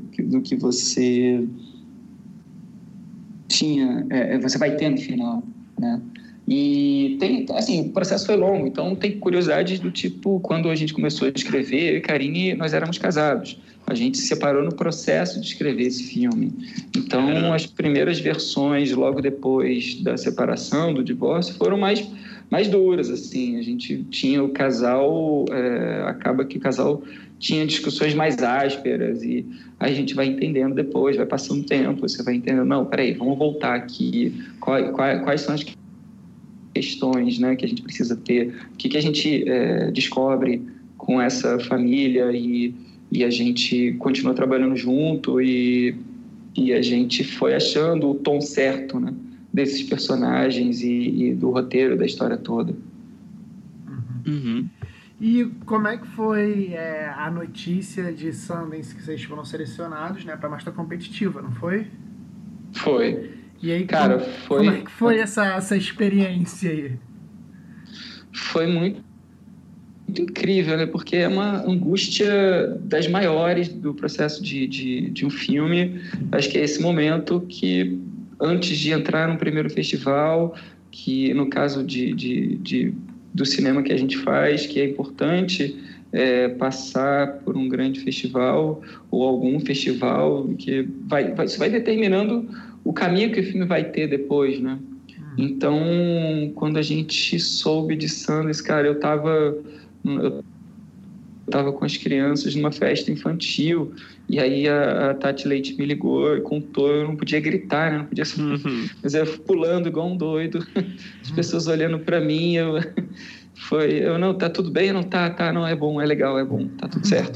tinha, você vai ter no final, né? E o processo foi longo, então tem curiosidades do tipo, quando a gente começou a escrever, eu e Karine, nós éramos casados. A gente se separou no processo de escrever esse filme. Então, as primeiras versões, logo depois da separação, do divórcio, foram mais duras, assim. A gente tinha o casal... acaba que o casal tinha discussões mais ásperas, e aí a gente vai entendendo depois, vai passando tempo, você vai entendendo, não, peraí, vamos voltar aqui, quais são as questões, né, que a gente precisa ter, o que a gente descobre com essa família, e a gente continuou trabalhando junto, e a gente foi achando o tom certo, né, desses personagens e do roteiro, da história toda. Uhum. E como é que foi a notícia de Sundance que vocês foram selecionados, né, para Mostra Competitiva, não foi? Foi. E aí, cara, como é que foi essa experiência aí? Foi muito incrível, né? Porque é uma angústia das maiores do processo de um filme. Acho que é esse momento que, antes de entrar no primeiro festival, que no caso do cinema que a gente faz, que é importante passar por um grande festival ou algum festival que isso vai determinando o caminho que o filme vai ter depois, né? Então, quando a gente soube de Sundance, cara, eu tava com as crianças numa festa infantil, e aí a Tati Leite me ligou e contou, eu não podia gritar, né? Não podia, mas eu pulando igual um doido, as pessoas olhando para mim, eu não, tá tudo bem? Não, tá, não, é bom, é legal, é bom, tá tudo certo.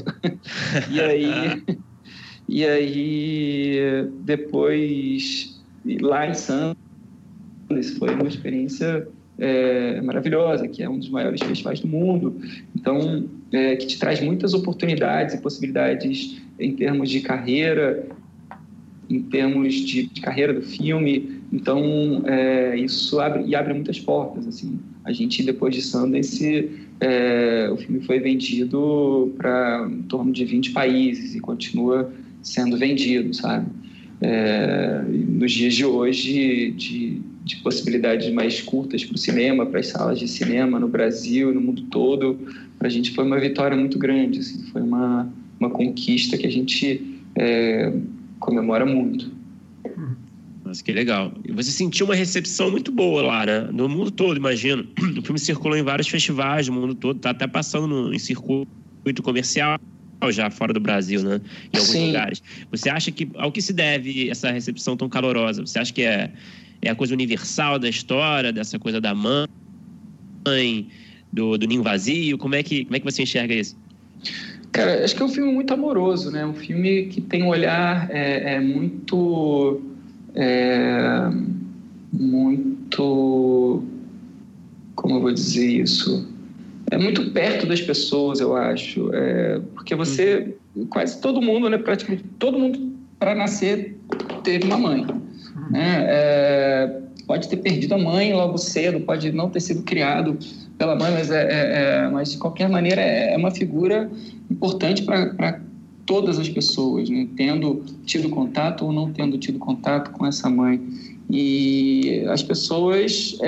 E aí depois, lá em Santos, foi uma experiência maravilhosa, que é um dos maiores festivais do mundo, então, que te traz muitas oportunidades e possibilidades em termos de carreira, em termos de carreira do filme. Então, isso abre muitas portas, assim. A gente, depois de Sundance, o filme foi vendido para em torno de 20 países e continua sendo vendido, sabe? Nos dias de hoje, de possibilidades mais curtas para o cinema, para as salas de cinema no Brasil e no mundo todo, para a gente foi uma vitória muito grande, assim, foi uma conquista que a gente comemora muito. Nossa, que legal. E você sentiu uma recepção muito boa lá, né? No mundo todo, imagino. O filme circulou em vários festivais do mundo todo, tá até passando em circuito comercial já fora do Brasil, né? Em alguns lugares. Você acha que, ao que se deve essa recepção tão calorosa? Você acha que é a coisa universal da história, dessa coisa da mãe, do ninho vazio? Como é que você enxerga isso? Cara, acho que é um filme muito amoroso, né? Um filme que tem um olhar muito... como eu vou dizer isso? É muito perto das pessoas, eu acho. Porque quase todo mundo, né? Praticamente todo mundo, para nascer, teve uma mãe. Né? Pode ter perdido a mãe logo cedo, pode não ter sido criado pela mãe, mas de qualquer maneira é uma figura importante para todas as pessoas, né? Tendo tido contato ou não tendo tido contato com essa mãe. E as pessoas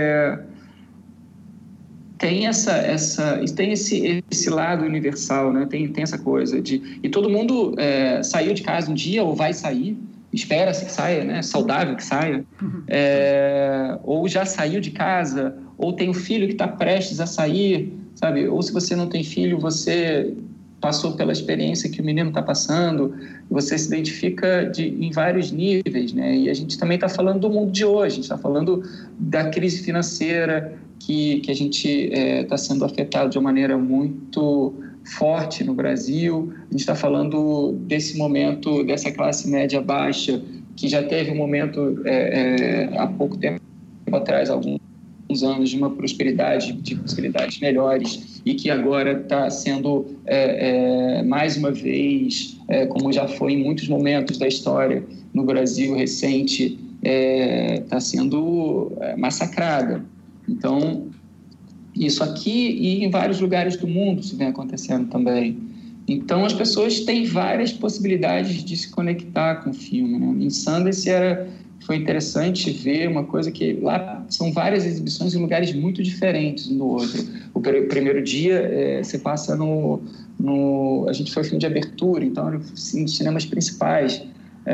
têm esse lado universal, né? Tem essa coisa e todo mundo saiu de casa um dia ou vai sair, espera-se que saia, né? Saudável que saia, ou já saiu de casa, ou tem um filho que está prestes a sair, sabe? Ou se você não tem filho, você passou pela experiência que o menino está passando, você se identifica em vários níveis, né? E a gente também está falando do mundo de hoje, a gente está falando da crise financeira que a gente está sendo afetado de uma maneira muito forte no Brasil, a gente está falando desse momento, dessa classe média baixa, que já teve um momento há pouco tempo atrás, alguns anos, de uma prosperidade, de possibilidades melhores, e que agora está sendo, mais uma vez, como já foi em muitos momentos da história no Brasil recente, está sendo massacrada. Então, isso aqui e em vários lugares do mundo isso vem acontecendo também. Então, as pessoas têm várias possibilidades de se conectar com o filme, né? Em Sundance foi interessante ver uma coisa que lá são várias exibições em lugares muito diferentes um do outro. O primeiro dia você passa a gente foi filme de abertura, então era assim, cinemas principais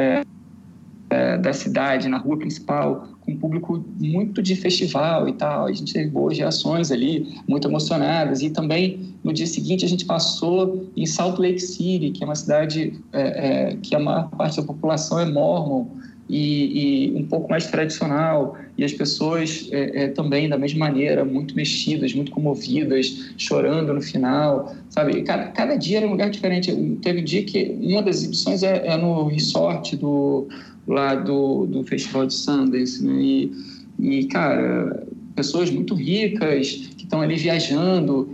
da cidade, na rua principal, com um público muito de festival e tal. A gente teve boas reações ali, muito emocionadas. E também, no dia seguinte, a gente passou em Salt Lake City, que é uma cidade que a maior parte da população é mormon e um pouco mais tradicional. E as pessoas também, da mesma maneira, muito mexidas, muito comovidas, chorando no final, sabe? Cada dia era um lugar diferente. Teve um dia que uma das exibições é no resort lá do Festival de Sundance, né? E, cara, pessoas muito ricas que estão ali viajando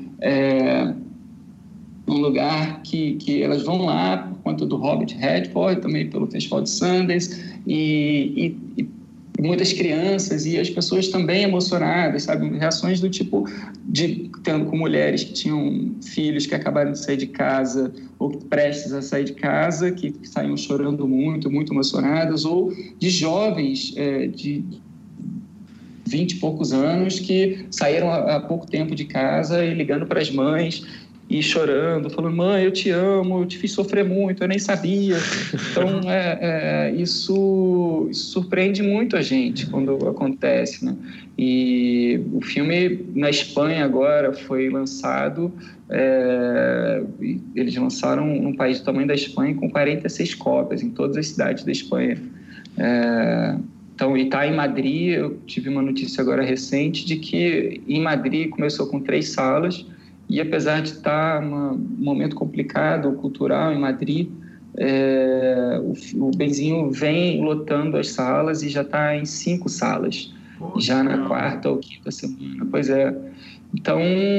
num lugar que elas vão lá por conta do Robert Redford, também pelo Festival de Sundance, e muitas crianças e as pessoas também emocionadas, sabe? Reações do tipo tendo com mulheres que tinham filhos que acabaram de sair de casa ou prestes a sair de casa, que saíam chorando muito, muito emocionadas, ou de jovens de 20 e poucos anos que saíram há pouco tempo de casa e ligando para as mães e chorando, falando, mãe, eu te amo, eu te fiz sofrer muito, eu nem sabia. Então, isso surpreende muito a gente quando acontece, né? E o filme na Espanha agora foi lançado, eles lançaram num país do tamanho da Espanha com 46 cópias em todas as cidades da Espanha. Então, e está em Madrid. Eu tive uma notícia agora recente de que em Madrid começou com 3 salas e apesar de estar um momento complicado cultural em Madrid, o Benzinho vem lotando as salas e já está em 5 salas, já na 4ª ou 5ª semana. Pois é. Então,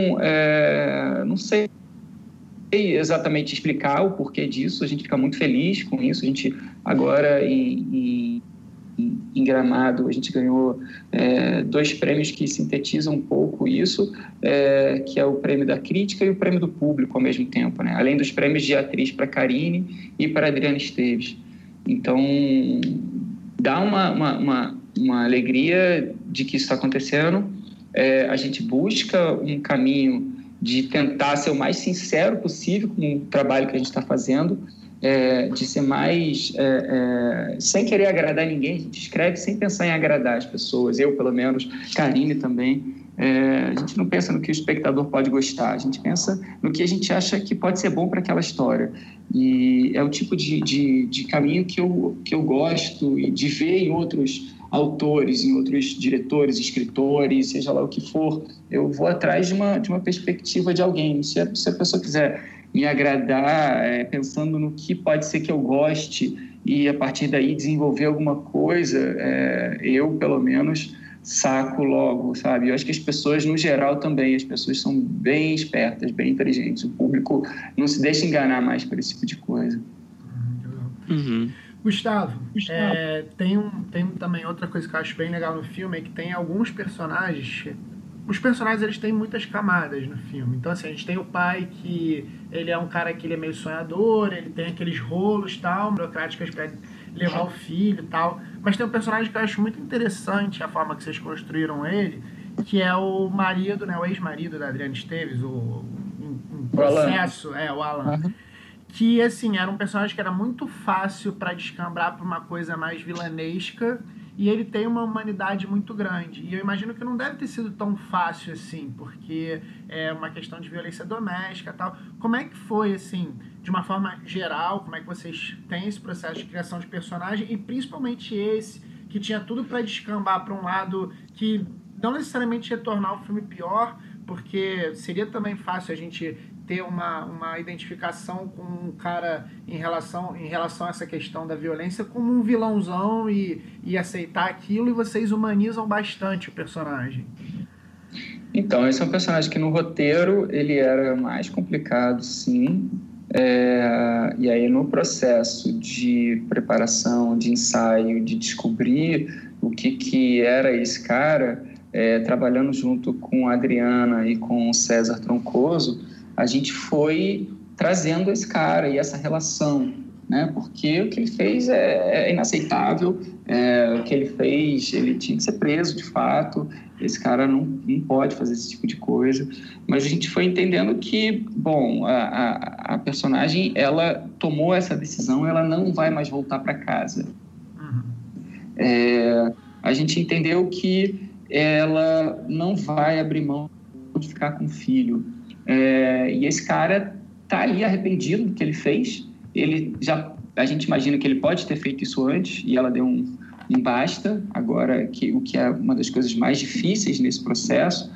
não sei exatamente explicar o porquê disso. A gente fica muito feliz com isso. A gente agora em Gramado, a gente ganhou 2 prêmios que sintetizam um pouco isso, que é o prêmio da crítica e o prêmio do público ao mesmo tempo, né? Além dos prêmios de atriz para Carine e para Adriana Esteves. Então, dá uma alegria de que isso está acontecendo. A gente busca um caminho de tentar ser o mais sincero possível com o trabalho que a gente está fazendo, de ser mais... sem querer agradar ninguém. A gente escreve sem pensar em agradar as pessoas. Eu, pelo menos, Karine também. A gente não pensa no que o espectador pode gostar. A gente pensa no que a gente acha que pode ser bom para aquela história. E é o tipo de caminho que eu gosto de ver em outros autores, em outros diretores, escritores, seja lá o que for. Eu vou atrás de uma perspectiva de alguém. Se a pessoa quiser me agradar, pensando no que pode ser que eu goste e, a partir daí, desenvolver alguma coisa, eu, pelo menos, saco logo, sabe? Eu acho que as pessoas, no geral, também, as pessoas são bem espertas, bem inteligentes. O público não se deixa enganar mais por esse tipo de coisa. Uhum. Gustavo, tem também outra coisa que eu acho bem legal no filme, é que tem alguns personagens... Os personagens, eles têm muitas camadas no filme. Então, assim, a gente tem o pai, que ele é um cara que ele é meio sonhador, ele tem aqueles rolos, tal, burocráticos para levar o filho e tal. Mas tem um personagem que eu acho muito interessante, a forma que vocês construíram ele, que é o marido, né, o ex-marido da Adriana Esteves, o processo, o Alan. Uhum. Que, assim, era um personagem que era muito fácil para descambrar para uma coisa mais vilanesca, e ele tem uma humanidade muito grande. E eu imagino que não deve ter sido tão fácil assim, porque é uma questão de violência doméstica e tal. Como é que foi, assim, de uma forma geral, como é que vocês têm esse processo de criação de personagem, e principalmente esse, que tinha tudo para descambar para um lado que não necessariamente ia tornar o filme pior, porque seria também fácil a gente ter uma identificação com um cara em relação a essa questão da violência como um vilãozão e aceitar aquilo, e vocês humanizam bastante o personagem. Então, esse é um personagem que no roteiro ele era mais complicado, sim. E aí no processo de preparação, de ensaio, de descobrir o que era esse cara, trabalhando junto com a Adriana e com o César Troncoso, a gente foi trazendo esse cara e essa relação, né? Porque o que ele fez é inaceitável, o que ele fez, ele tinha que ser preso de fato, esse cara não pode fazer esse tipo de coisa, mas a gente foi entendendo que, bom, a personagem, ela tomou essa decisão, ela não vai mais voltar para casa. A gente entendeu que ela não vai abrir mão de ficar com o filho. E esse cara tá ali arrependido do que ele fez. A gente imagina que ele pode ter feito isso antes e ela deu um basta. Agora, o que é uma das coisas mais difíceis nesse processo.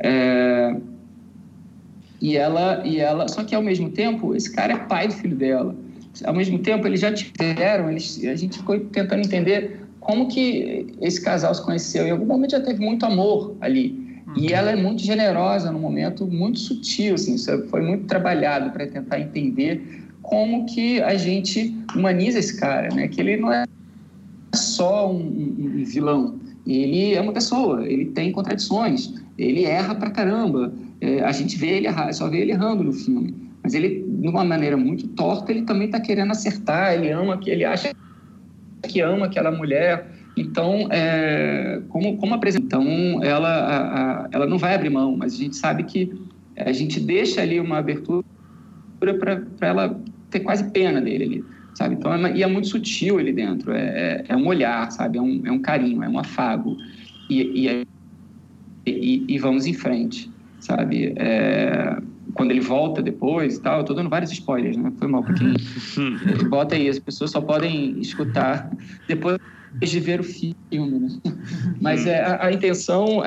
E ela, só que ao mesmo tempo, esse cara é pai do filho dela. Ao mesmo tempo, eles já tiveram, a gente ficou tentando entender como que esse casal se conheceu. Em algum momento já teve muito amor ali. E ela é muito generosa num momento muito sutil, assim, isso foi muito trabalhado para tentar entender como que a gente humaniza esse cara, né? Que ele não é só um vilão, ele é uma pessoa, ele tem contradições, ele erra pra caramba, a gente só vê ele errando no filme, mas ele, de uma maneira muito torta, ele também está querendo acertar, ele acha que ama aquela mulher. Então, como apresentar? Então, ela não vai abrir mão, mas a gente sabe que a gente deixa ali uma abertura para ela ter quase pena dele ali, sabe? Então, e é muito sutil ali dentro, é um olhar, sabe? É um carinho, é um afago, e vamos em frente, sabe? Quando ele volta depois e tal, eu tô dando vários spoilers, né? Foi mal, porque bota aí, as pessoas só podem escutar depois de ver o filme, né? Mas a intenção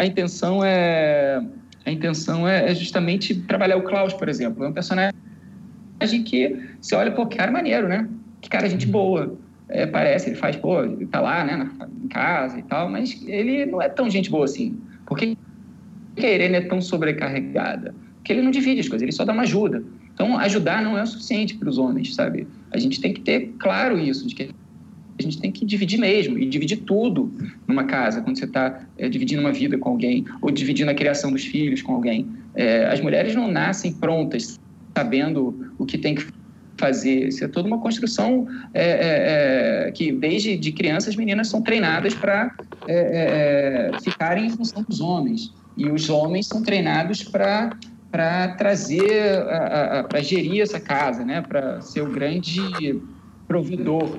é justamente trabalhar o Klaus, por exemplo. É um personagem que você olha, pô, que cara maneiro, né? Que cara gente boa. Parece, ele faz, pô, ele tá lá, né, em casa e tal, mas ele não é tão gente boa assim. Por que a Irene é tão sobrecarregada? Porque ele não divide as coisas, ele só dá uma ajuda. Então, ajudar não é o suficiente para os homens, sabe? A gente tem que ter claro isso, de que a gente tem que dividir mesmo, e dividir tudo numa casa, quando você está dividindo uma vida com alguém, ou dividindo a criação dos filhos com alguém. As mulheres não nascem prontas, sabendo o que tem que fazer. Isso é toda uma construção que, desde de crianças, as meninas são treinadas para ficarem em função dos homens. E os homens são treinados para trazer, para gerir essa casa, né? Para ser o grande provedor.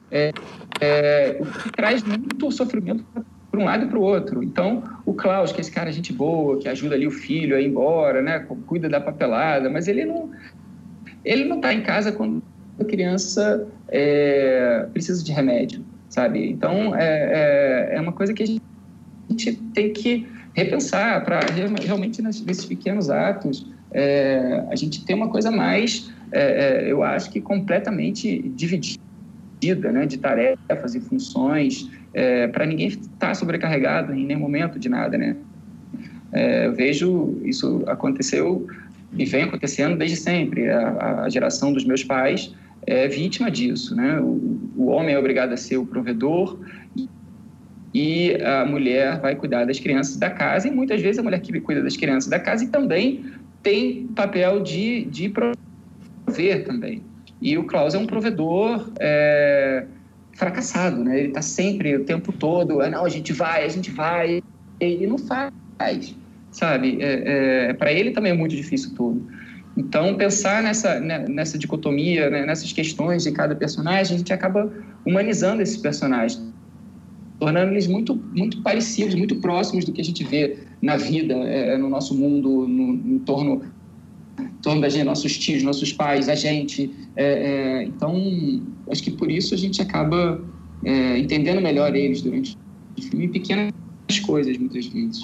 O que traz muito sofrimento para um lado e para o outro. Então, o Klaus, que é esse cara gente boa, que ajuda ali o filho a ir embora, né? Cuida da papelada, mas ele não está em casa quando a criança precisa de remédio, sabe? Então, é uma coisa que a gente tem que repensar para realmente nesses pequenos atos a gente ter uma coisa mais, eu acho que completamente dividida, né, de tarefas e funções, para ninguém estar sobrecarregado em nenhum momento de nada, né? Eu vejo isso aconteceu e vem acontecendo desde sempre. A geração dos meus pais é vítima disso, né? O homem é obrigado a ser o provedor e a mulher vai cuidar das crianças da casa, e muitas vezes a mulher que cuida das crianças da casa e também tem papel de prover também. E o Klaus é um provedor fracassado, né? Ele está sempre, o tempo todo, não, a gente vai, e ele não faz, sabe? Para ele também é muito difícil tudo. Então, pensar nessa dicotomia, né? Nessas questões de cada personagem, a gente acaba humanizando esses personagens, tornando eles muito, muito parecidos, muito próximos do que a gente vê na vida, no nosso mundo, em torno da gente, nossos tios, nossos pais, a gente. Então, acho que por isso a gente acaba entendendo melhor eles durante o filme, pequenas coisas, muitas vezes.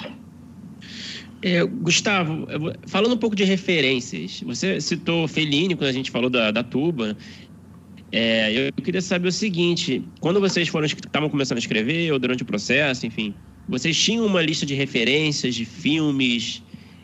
Gustavo, falando um pouco de referências, você citou Fellini quando a gente falou da tuba. Eu queria saber o seguinte: quando vocês estavam começando a escrever, ou durante o processo, enfim, vocês tinham uma lista de referências de filmes,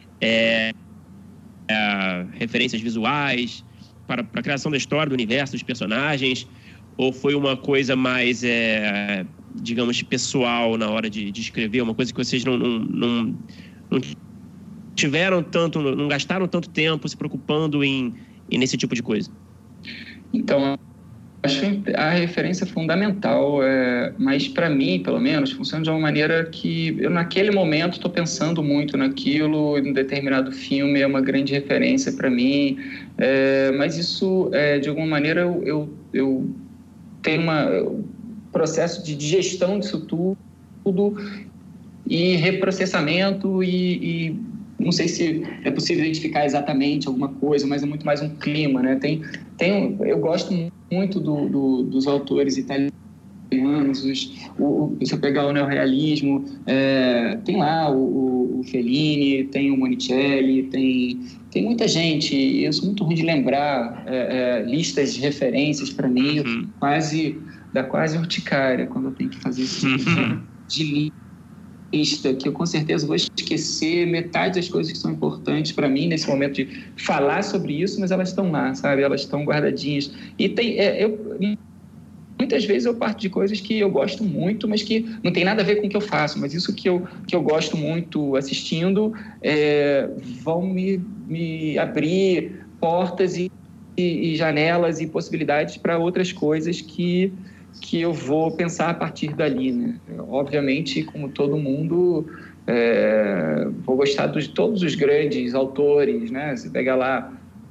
referências visuais para a criação da história, do universo, dos personagens, ou foi uma coisa mais, digamos, pessoal na hora de escrever, uma coisa que vocês não tiveram tanto, não gastaram tanto tempo se preocupando nesse tipo de coisa? Então, acho a referência fundamental, mas para mim, pelo menos, funciona de uma maneira que eu, naquele momento, estou pensando muito naquilo, em um determinado filme é uma grande referência para mim, mas isso, de alguma maneira, eu tenho um processo de digestão disso tudo e reprocessamento e não sei se é possível identificar exatamente alguma coisa, mas é muito mais um clima, né? Eu gosto muito dos autores italianos, se eu pegar o neorrealismo, tem lá o Fellini, tem o Monicelli, tem muita gente, eu sou muito ruim de lembrar listas de referências para mim, dá quase urticária quando eu tenho que fazer isso de lista, que eu com certeza vou esquecer metade das coisas que são importantes para mim nesse momento de falar sobre isso, mas elas estão lá, sabe? Elas estão guardadinhas. E muitas vezes eu parto de coisas que eu gosto muito, mas que não tem nada a ver com o que eu faço, mas isso que eu gosto muito assistindo vão me abrir portas e janelas e possibilidades para outras coisas que eu vou pensar a partir dali, né? Obviamente, como todo mundo, Vou gostar de todos os grandes autores, né? Você pega lá,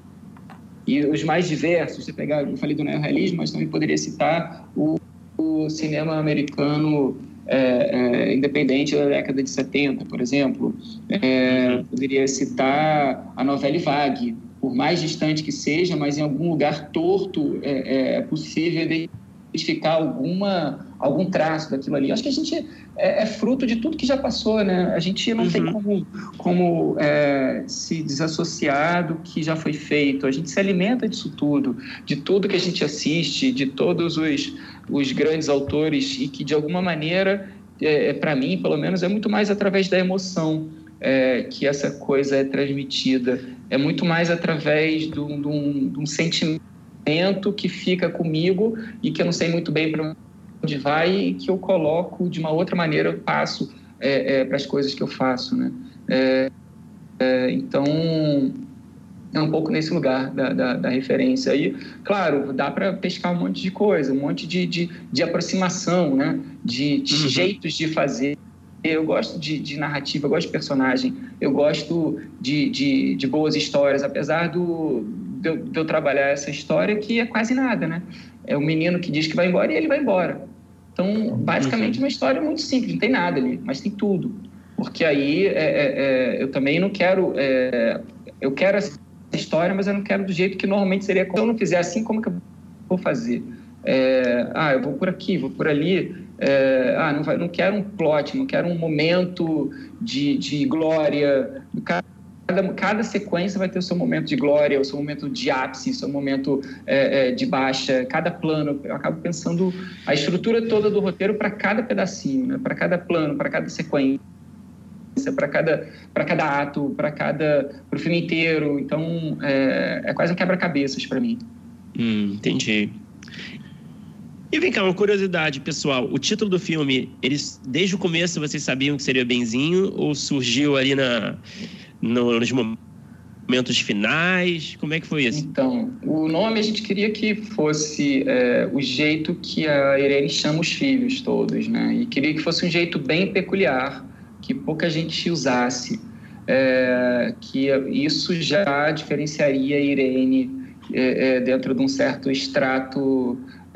e os mais diversos, você pegar, eu falei do neorrealismo, mas também poderia citar o cinema americano independente da década de 70, por exemplo. Poderia citar a novela vague, por mais distante que seja, mas em algum lugar torto é possível identificar algum traço daquilo ali. Acho que a gente é fruto de tudo que já passou, né? A gente não tem como se desassociar do que já foi feito. A gente se alimenta disso tudo, de tudo que a gente assiste, de todos os grandes autores, e que, de alguma maneira, para mim, pelo menos, é muito mais através da emoção que essa coisa é transmitida. É muito mais através de um sentimento que fica comigo e que eu não sei muito bem para onde vai, e que eu coloco de uma outra maneira, eu passo para as coisas que eu faço, né? Então, é um pouco nesse lugar da referência. Aí, claro, dá para pescar um monte de coisa, um monte de aproximação, né? De jeitos de fazer. Eu gosto de narrativa, eu gosto de personagem, eu gosto de boas histórias, apesar de eu trabalhar essa história que é quase nada, né? É o menino que diz que vai embora e ele vai embora. Então, basicamente, uma história muito simples, não tem nada ali, mas tem tudo. Porque aí eu também não quero... eu quero essa história, mas eu não quero do jeito que normalmente seria. Se eu não fizer assim, como que eu vou fazer? Eu vou por aqui, vou por ali... não quero um plot, não quero um momento de glória. Cada sequência vai ter o seu momento de glória, o seu momento de ápice, o seu momento de baixa. Cada plano, eu acabo pensando a estrutura toda do roteiro para cada pedacinho, né? Para cada plano, para cada sequência, para cada ato, para o filme inteiro. Então, é quase um quebra-cabeças para mim. Entendi. E vem cá, uma curiosidade, pessoal. O título do filme, desde o começo vocês sabiam que seria Benzinho, ou surgiu ali nos momentos finais? Como é que foi isso? Então, o nome a gente queria que fosse o jeito que a Irene chama os filhos todos, né? E queria que fosse um jeito bem peculiar, que pouca gente usasse. Que isso já diferenciaria a Irene dentro de um certo extrato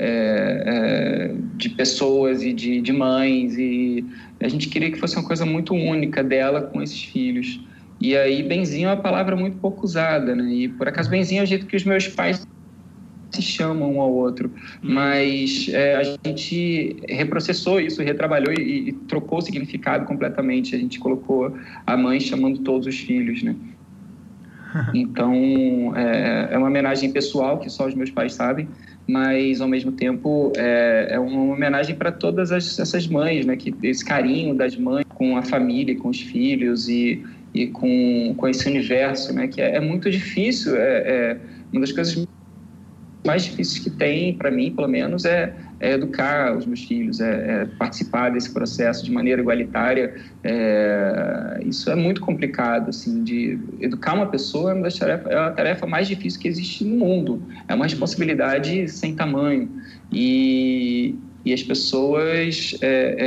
de pessoas e de mães, e a gente queria que fosse uma coisa muito única dela com esses filhos. E aí Benzinho é uma palavra muito pouco usada, né? E por acaso Benzinho é o jeito que os meus pais se chamam um ao outro, mas a gente reprocessou isso, retrabalhou e trocou o significado completamente. A gente colocou a mãe chamando todos os filhos, né? Então é uma homenagem pessoal que só os meus pais sabem, mas ao mesmo tempo é uma homenagem para todas essas mães, né? Que esse carinho das mães com a família, com os filhos e com esse universo, né? Que é muito difícil. Uma das coisas mais difíceis que tem para mim, pelo menos, é educar os meus filhos, participar desse processo de maneira igualitária. Isso é muito complicado, assim, de educar uma pessoa é a tarefa mais difícil que existe no mundo. É uma responsabilidade sem tamanho. E as pessoas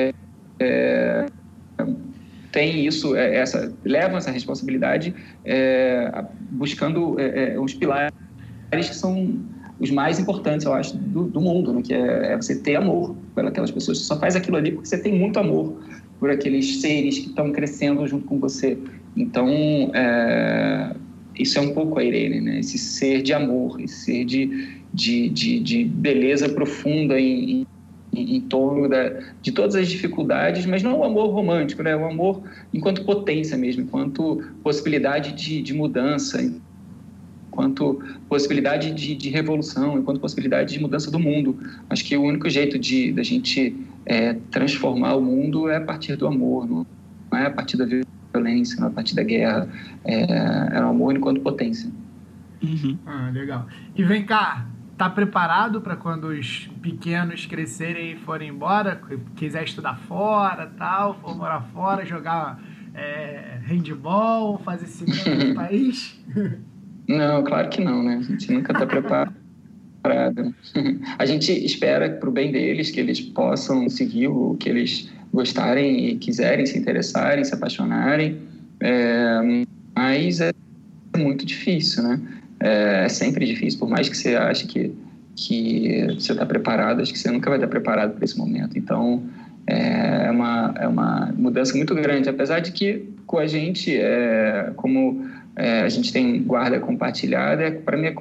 têm isso, levam essa responsabilidade buscando os pilares que são os mais importantes, eu acho, do mundo, né? Que é você ter amor pelas pessoas. Você só faz aquilo ali porque você tem muito amor por aqueles seres que estão crescendo junto com você. Então, isso é um pouco a Irene, né? Esse ser de amor, esse ser de beleza profunda em torno de todas as dificuldades, mas não o amor romântico, né? O amor enquanto potência mesmo, enquanto possibilidade de mudança, enquanto possibilidade de revolução, enquanto possibilidade de mudança do mundo. Acho que o único jeito da gente transformar o mundo é a partir do amor, não é a partir da violência, não é a partir da guerra. É o amor enquanto potência. Legal. E vem cá, tá preparado para quando os pequenos crescerem e forem embora, quiser estudar fora, tal, for morar fora, jogar handball, fazer cinema no país? Não, claro que não, né? A gente nunca está preparado. A gente espera para o bem deles, que eles possam seguir o que eles gostarem e quiserem se interessarem, se apaixonarem, mas é muito difícil, né? É sempre difícil, por mais que você ache que você está preparado, acho que você nunca vai estar preparado para esse momento. Então, é uma mudança muito grande, apesar de que com a gente, como a gente tem guarda compartilhada, para mim é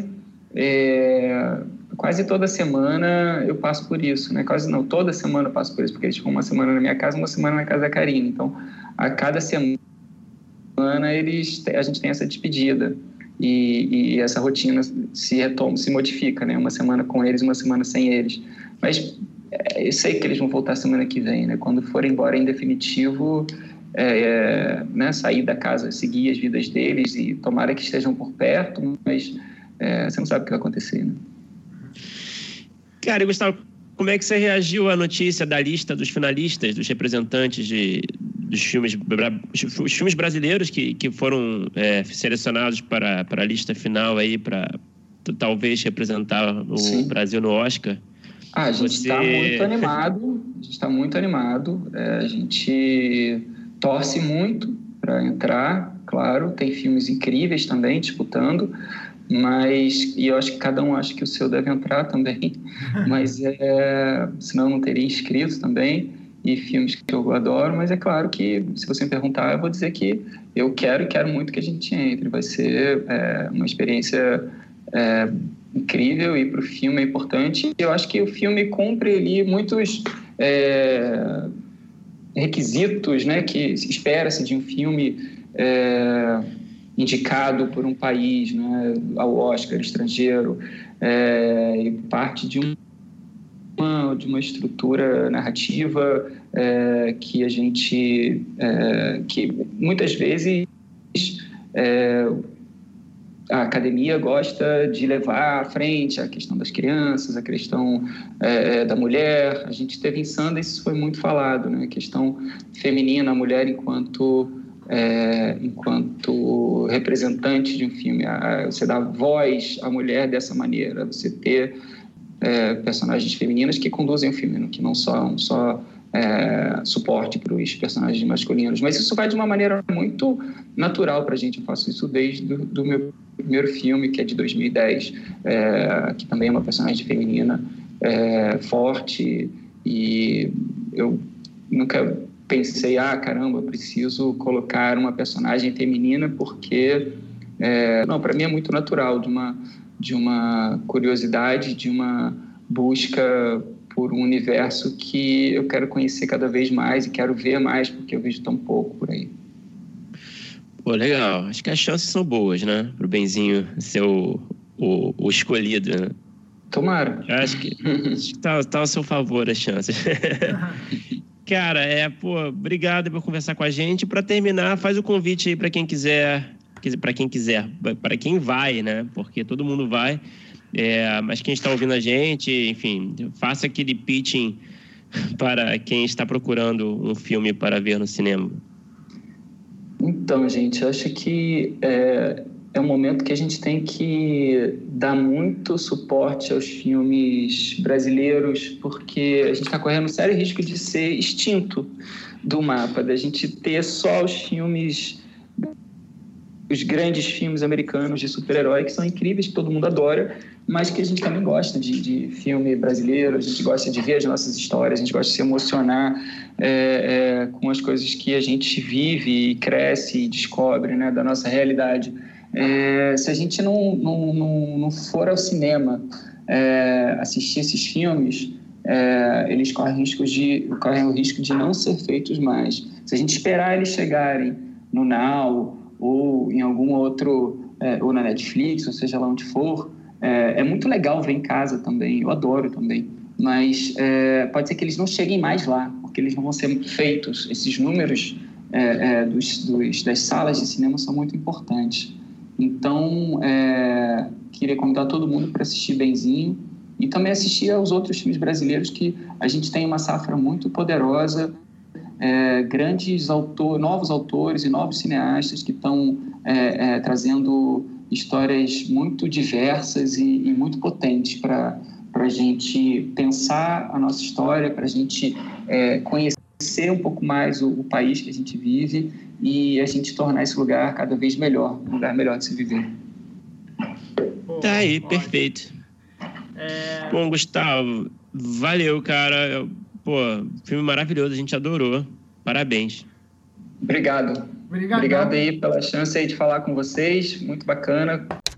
quase toda semana eu passo por isso, né? Quase não, toda semana eu passo por isso, porque eles ficam uma semana na minha casa, uma semana na casa da Karine. Então, a cada semana a gente tem essa despedida e essa rotina se modifica, né? Uma semana com eles, uma semana sem eles. Mas eu sei que eles vão voltar semana que vem, né? Quando forem embora em definitivo, né? Sair da casa, seguir as vidas deles e tomara que estejam por perto, mas você não sabe o que vai acontecer, né? Cara, e Gustavo, como é que você reagiu à notícia da lista dos finalistas, dos representantes dos os filmes brasileiros que foram selecionados para a lista final aí, para talvez representar o Brasil no Oscar? A gente está muito animado, a gente torce muito para entrar, claro, tem filmes incríveis também disputando, e eu acho que cada um acha que o seu deve entrar também, mas senão eu não teria inscrito também, e filmes que eu adoro, mas é claro que se você me perguntar, eu vou dizer que eu quero muito que a gente entre, vai ser uma experiência incrível, e para o filme é importante. Eu acho que o filme cumpre ali muitos requisitos, né, que espera-se de um filme indicado por um país, né, ao Oscar estrangeiro, e parte de uma estrutura narrativa que a gente que muitas vezes a academia gosta de levar à frente a questão das crianças, a questão da mulher. A gente teve em Sundance, isso foi muito falado, né? A questão feminina, a mulher enquanto representante de um filme. Você dá voz à mulher dessa maneira, você ter personagens femininas que conduzem o filme, que não são só suporte para os personagens masculinos. Mas isso vai de uma maneira muito natural para a gente. Eu faço isso desde do meu primeiro filme, que é de 2010, que também é uma personagem feminina forte, e eu nunca pensei, caramba, eu preciso colocar uma personagem feminina, porque não, para mim é muito natural, de uma curiosidade, de uma busca por um universo que eu quero conhecer cada vez mais e quero ver mais, porque eu vejo tão pouco por aí. Pô, legal. Acho que as chances são boas, né? Pro Benzinho ser o escolhido, né? Tomara. Acho que tá ao seu favor as chances. Cara, obrigado por conversar com a gente. Para terminar, faz o convite aí para quem vai, né? Porque todo mundo vai. Mas quem está ouvindo a gente, enfim, faça aquele pitching para quem está procurando um filme para ver no cinema. Então, gente, eu acho que é um momento que a gente tem que dar muito suporte aos filmes brasileiros, porque a gente está correndo um sério risco de ser extinto do mapa, da gente ter só os grandes filmes americanos de super-herói, que são incríveis, que todo mundo adora, mas que a gente também gosta de filme brasileiro, a gente gosta de ver as nossas histórias, a gente gosta de se emocionar com as coisas que a gente vive e cresce e descobre, né, da nossa realidade. Se a gente não for ao cinema assistir esses filmes, eles correm o risco de não ser feitos mais. Se a gente esperar eles chegarem no Now ou em algum outro, ou na Netflix, ou seja lá onde for, é muito legal ver em casa também, eu adoro também, mas pode ser que eles não cheguem mais lá, porque eles não vão ser feitos. Esses números das salas de cinema são muito importantes. Então, queria convidar todo mundo para assistir Benzinho e também assistir aos outros filmes brasileiros, que a gente tem uma safra muito poderosa, grandes novos autores e novos cineastas que estão trazendo histórias muito diversas e muito potentes para a gente pensar a nossa história, para a gente conhecer conhecer um pouco mais o país que a gente vive e a gente tornar esse lugar cada vez melhor, um lugar melhor de se viver. Tá aí, perfeito. Bom, Gustavo, valeu, cara. Pô, filme maravilhoso, a gente adorou. Parabéns. Obrigado. Obrigado aí pela chance aí de falar com vocês. Muito bacana.